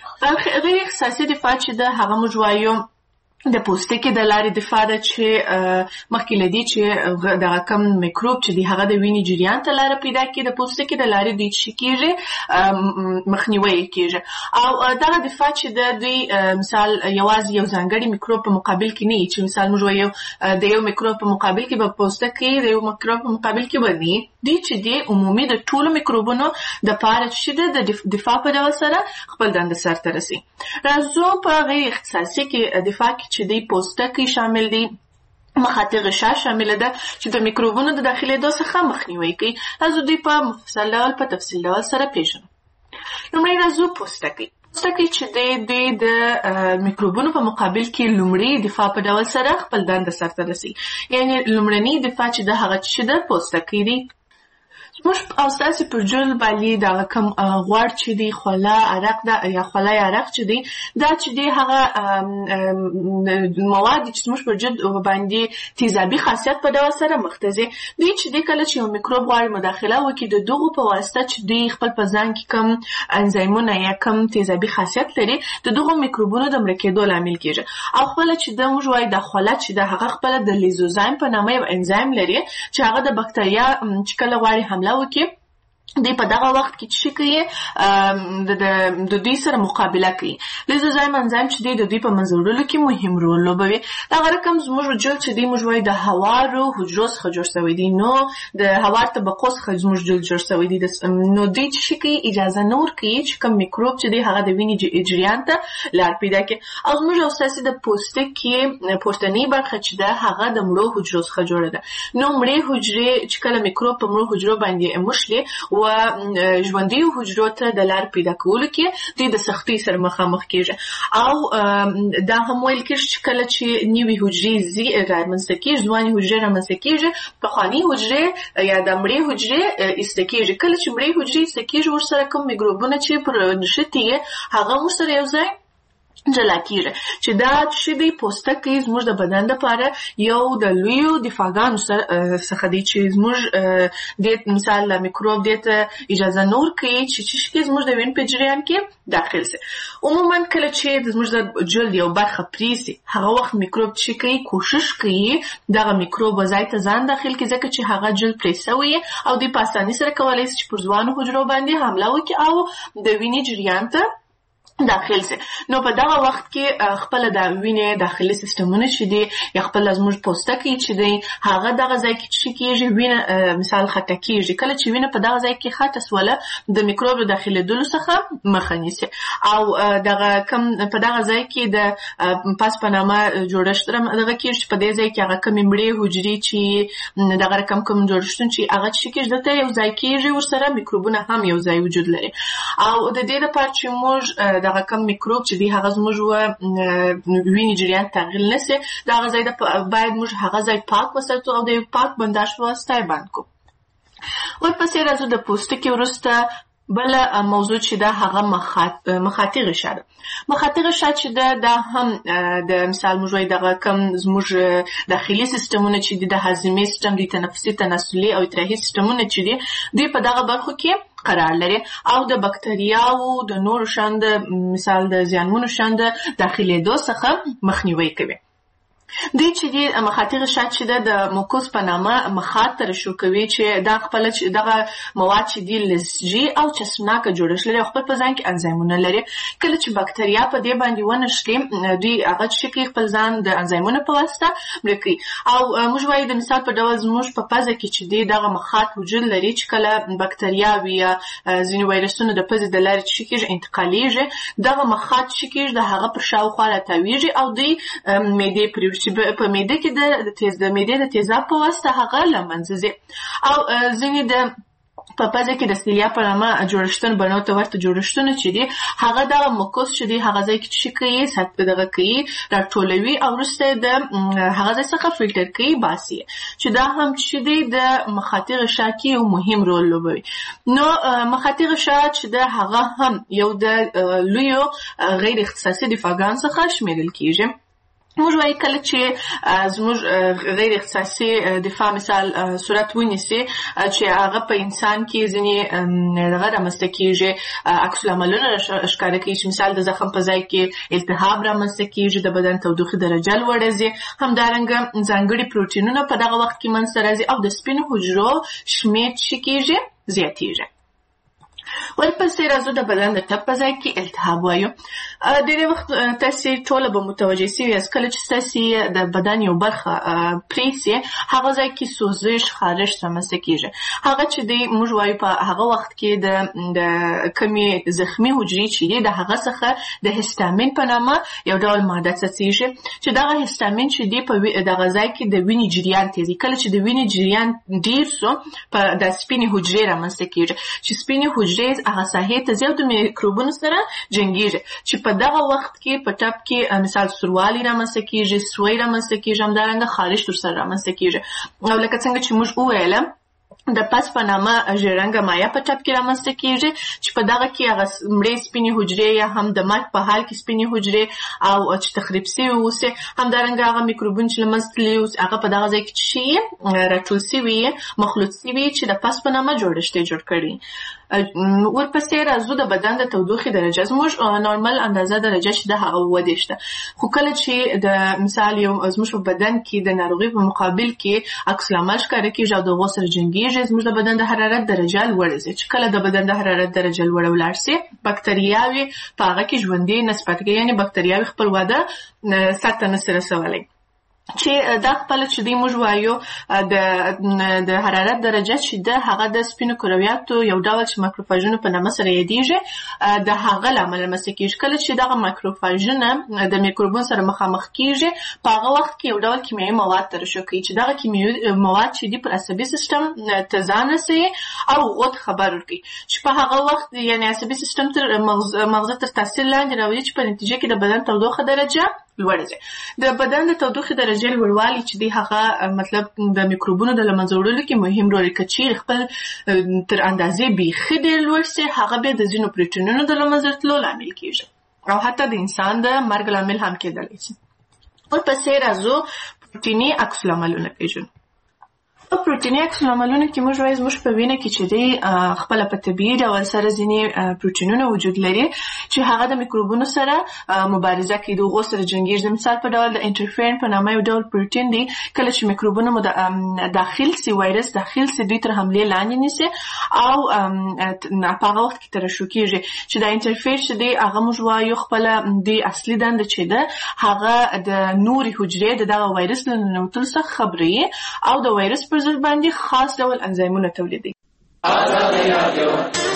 غیر اختصاصي دفاع چې ده هغه موږ وایو د پوستکي د لارې دفاع ده چې مخکې له دې چې دغه کم میکروب چې دی هغه د وینې جریان ته لاره پیدا کړي، د پوستکي د لارې دوی چې کېږي مخنیوی کېږي. او دغه دفاع چې د دوی مثال یوازې یو ځانګړي میکروب په مقابل کې نه وي، چې مثال موږ وایو د یو میکروب په مقابل کې به پوستکي د یو میکروب په مقابل کې به نه دوی چې دی عمومي د ټولو میکروبونو دپاره چې د دفاع په ډول سره خپل دنده سرته رسي. راځو په غیر اختصاصي کې دفاع کې چې دی پوستکی شامل دی، مخاطی غشا شامل ده چې د میکروبونو د داخلېدو څخه مخنیوی کوي. راځو دوی په مفصل ډول په تفصیل ډول سره پېژنو. لومړی راځو پوستکی. پوستکی چې دی د میکروبونو په مقابل کې لومړی دفاع په ډول سره خپل دنده سرته رسي، یعنې لومړنی دفاع چې ده هغه چې ده پوستکی دی. موږ او ستاسې په جلد باندې دغه کوم غوړ چې دی، خوله، عرق ده یا خوله یا عرق چې دی، دا چې دی هغه مواد چې زموږ په جلد باندې تیزابي خاصیت په ډول سره مختزي. دوی چې دی کله چې یو میکروب غواړي مداخله وکړي د دغو په واسطه چې دوی خپل په ځان کې کوم انزایمونه یا کوم تیزابي خاصیت لري د دغو میکروبونو د مړه کېدو لامل کېږي. او خپله چې ده موږ وایو د خوله چې ده هغه خپله د لیزوزایم په نامه یو انزایم لري چې هغه د بکتریا چې کله غواړي حمله وکړي دوی په دغه وخت کې چې کوي د دوی سره مقابله کوي. لیزوزایم انزایم چې دی د دوی په منځوړلو کې مهم رول لوبوي. دغه رقم زموږ جلد چې دی موږ وایو د هوارو حجرو څخه جوړ شوی دی، نو د هوار طبقو څخه زموږ جلد جوړ شوی دی. نو دوی چې کوي اجازه نه ورکوي چې کوم میکروب چې دی هغه د وینې جریان ته لار پیدا کړي. او زموږ او ستاسې د پوستکي پورتنۍ برخه چې ده هغه د مړو حجرو څخه جوړه ده. نو مړې حجرې چې کله میکروب په مړو حجرو باندې مشلي و ژوندیو حجرو ته د لار پیدا کولو کې دوی د سختۍ سره مخامخ کیږي. او دا هم ویل کېږي چې کله چې نوې حجرې رامنځته کېږي، ځوانې حجرې رامنځته کېږي، پخوانۍ حجرې یا د مړې حجرې ایسته کېږي. کله چې مړې حجرې ایسته کېږي ورسره کوم میکروبونه چې پر نښتي هغه ورسره یو ځای جلا کیږي، چې دا چې دی پوستکی زموږ د بدن لپاره یو د لویو دفاعګانو څخه دی چې زموږ د مثال میکروب دې ته اجازه نور کوي چې زموږ د وینې په جریان کې داخل شي. عموما کله چې زموږ د جلد یو برخه پریسي هغه وخت میکروب چې کوي کوشش کوي دغه میکروب ځای ته ځان داخل کړي، ځکه چې هغه جلد پریسوي او د په اسانۍ سره کولی شي چې پر ځوانو حجرو باندې حمله وکړي او د وینې جریان ته داخل سي. نو په دغه وخت کې خپل د وینې داخلي سیستمونه چې دي یا خپل زموږ پوستکی چې دی هغه دغه ځای کې چې کېږي وینه مثال خطا کېږي. کله چې وینه په دغه ځای کې خطا سوله د میکروب داخلېدلو څخه مخه نیسي او دغه کم په دغه ځای کې د پاس په نامه جوړښت دغه کېږي چې په دې ځای کې هغه کمې مړې حجرې چې دغه رقم کوم جوړښتونه چې هغه چې کېږي دلته یو ځای کېږي ورسره میکروبونه هم یو ځای وجود لري. او د دې لپاره چې موږ دغه کم میکروب چې دی هغه زموږ وینې جریان تغییر نشي، دغه ځای باید موږ هغه ځای پاک وساتو او د پاک بنداژ په واسطه یې بند کړو. ورپسې راځو د پوستکي وروسته بل موضوع چې دا هغه مخاطي غشا ده. مخاطي غشا چې دا هم د مثال موږ وایي دغه کم زموږ داخلي سیستمونه چې دي د هاضمې سیستم دي، تنفسي تناسلي او ادراحي سیستمونه چې دي دوی په دغه برخو کې قرار لري او د بکتریاوو د نورو شان د مثال د زیانمنو شان د داخلېدو څخه مخنیوي کوي. دوی چې دی مخاطي غشا چې د موکوس په نامه مخاط ترشح کوي چې دا خپل دغه مواد چې دی لزجي او چسبناکه جوړښت لري، خپل په ځان کې انزایمونه لري. کله چې بکتریا په دې باندې ونښلي دوی هغه چې کوي خپل ځان د انزایمونو په واسطه مړ کوي. او موږ وایو د مثال په ډول زموږ په پزه کې چې دی دغه مخاط وجود لري چې کله بکتریاوي یا ځینې وایرسونه د پزې د لارې چې کېږي انتقالیږي، دغه مخاط چې کېږي د هغه پر شاوخوا راتاویږي او دوی معدې پرېږدي چې په معده کې د معدې د تیزاب په واسطه هغه له منځه ځي. او ځینې د په پزه کې د سیلیا په نامه جوړښتونه بڼو ته ورته جوړښتونه چې دي هغه دغه موکوس چې دی هغه ځای کې چې کوي سات دغه کوي راټولوي او وروسته د هغه ځای څخه فلټر کوي باسي، چې دا هم چې دی د مخاطي غشا کې یو مهم رول لوبوي. نو مخاطي غشا چې د هغه هم یو د لویو غیر اختصاصي دفاعګانو څخه شمیرل کېږي. موږ وایي کله چې زموږ غیر اختصاصي دفاع مثال صورت ونیسي چې هغه په انسان کې ځینې دغه رامنځته کېږي، عکس العملونه ښکاره کوي چې مثال د زخم په ځای کې التهاب رامنځته کېږي، د بدن تودوخې درجه لوړه ځي، همدارنګه ځانګړي پروټینونه په دغه وخت کې منځته راځي او د سپینو حجرو شمېر چې کېږي زیاتېږي. ورپسې راځو د بدن د ټپ په ځای کې التهاب وایو. ډېری وخت تاسې ټوله به متوجه سوي یاست کله چې تاسې د بدن یو برخه پریسي هغه ځای کې سوزش خارښت رامنځته کېږي. هغه چې دی موږ وایو په هغه وخت کې د کمې زخمي حجرې چې دي د هغه څخه د هستامین په نامه یو ډول ماده څڅېږي چې دغه هستامین چې دی په دغه ځای کې د وینې جریان تېزوي. کله چې د وینې جریان ډېر سو په د سپینې حجرې رامنځته کېږي چې سپینې حجرې هغه ساحې ته ځي او د میکروبونو سره جنګېږي چې په دغه وخت کې په ټپ کې مثال سوروالی رامنځته کېږي، سوی رامنځته کېږي، همدارنګه خارښت ورسره رامنځته کېږي. او لکه څنګه چې موږ وویله د پس په نامه ژیړرنګه مایع په ټپ کې رامنځته کېږي چې په دغه کې هغه مړې سپینې حجرې یا هم د مرګ په حال کې سپینې حجرې او چې تخریب سوي اوسي، همدارنګه هغه میکروبونه چې له منځه تللي اوسي هغه په دغه ځای کې چې شي راټول سوي مخلوط سوي چې د پس په نامه جوړښت یې جوړ کړي. ورپسې راځو د بدن د تودوخې درجه. زموږ نورمال اندازه درجه چې د هغه 27 ده، خو کله چې د مثال یو زموږ په بدن کې د ناروغۍ په مقابل کې عکس العمل ښکاره کېږي او د هغو سره جنګېږي، زموږ د بدن د حرارت درجه لوړه ځي. چې کله د بدن د حرارت درجه لوړه ولاړ سي بکتریاوې په هغه کې ژوندۍ نسبت کوي، یعنې بکتریاوې خپل وده سرته نشي رسولی. چې دا خپل چې دی موږ وایو د حرارت درجه چې ده هغه د سپینو کرویاتو یو ډول چې ماکروفاژونه په نامه سره یادیږي د هغه له امله رامنځته کېږي. کله چې دغه ماکروفاژونه د میکروبونو سره مخامخ کېږي په هغه وخت کې یو ډول کیمیاوي مواد ترشح کوي چې دغه کیمیاوي مواد چې دی پر عصبي سیستم ته ځان رسوي او هغو ته خبر ورکوي چې په هغه وخت یعنې عصبي سیستم تر مغزه تر تاثیر لاندې راولي چې په نتیجه کې د بدن تودوخه درجه لوړه ده. د بدن د تودوخې درجې لوړوالی چې دی هغه مطلب د میکروبونو د له منځه وړلو کې مهم رول لري. که چیرې خپل تر اندازې بیخي ډېر لوړ سي هغه بیا د ځینو پروټینونو د له منځه تلو لامل کېږي او حتی د انسان د مرګ لامل هم کېدلی شي. ورپسې راځو پروټیني عکس العملونه پېژنو. په پروټیني عکس العملونو کې موږ وایو زموږ په وینه کې چې دی خپله په طبیعي ډول سره ځینې پروټینونه وجود لري چې هغه د میکروبونو سره مبارزه کوي، د هغو سره جنګېږي. د مثال په ډول د انټرفیرن په نامه یو ډول پروټین دی، کله چې میکروبونه مو داخل سي، وایرس داخل سي، دوی تر حملې لاندې نیسي او په هغه وخت کې ترشح کېږي چې دا انټرفیر چې دی هغه موږ وایو خپله د اصلي دنده چې ده هغه د نورې حجرې د دغه وایرس له ننوتلو څخه خبروي او د وایرس پر ضد باندې خاص ډول انزایمونه تولیدوي.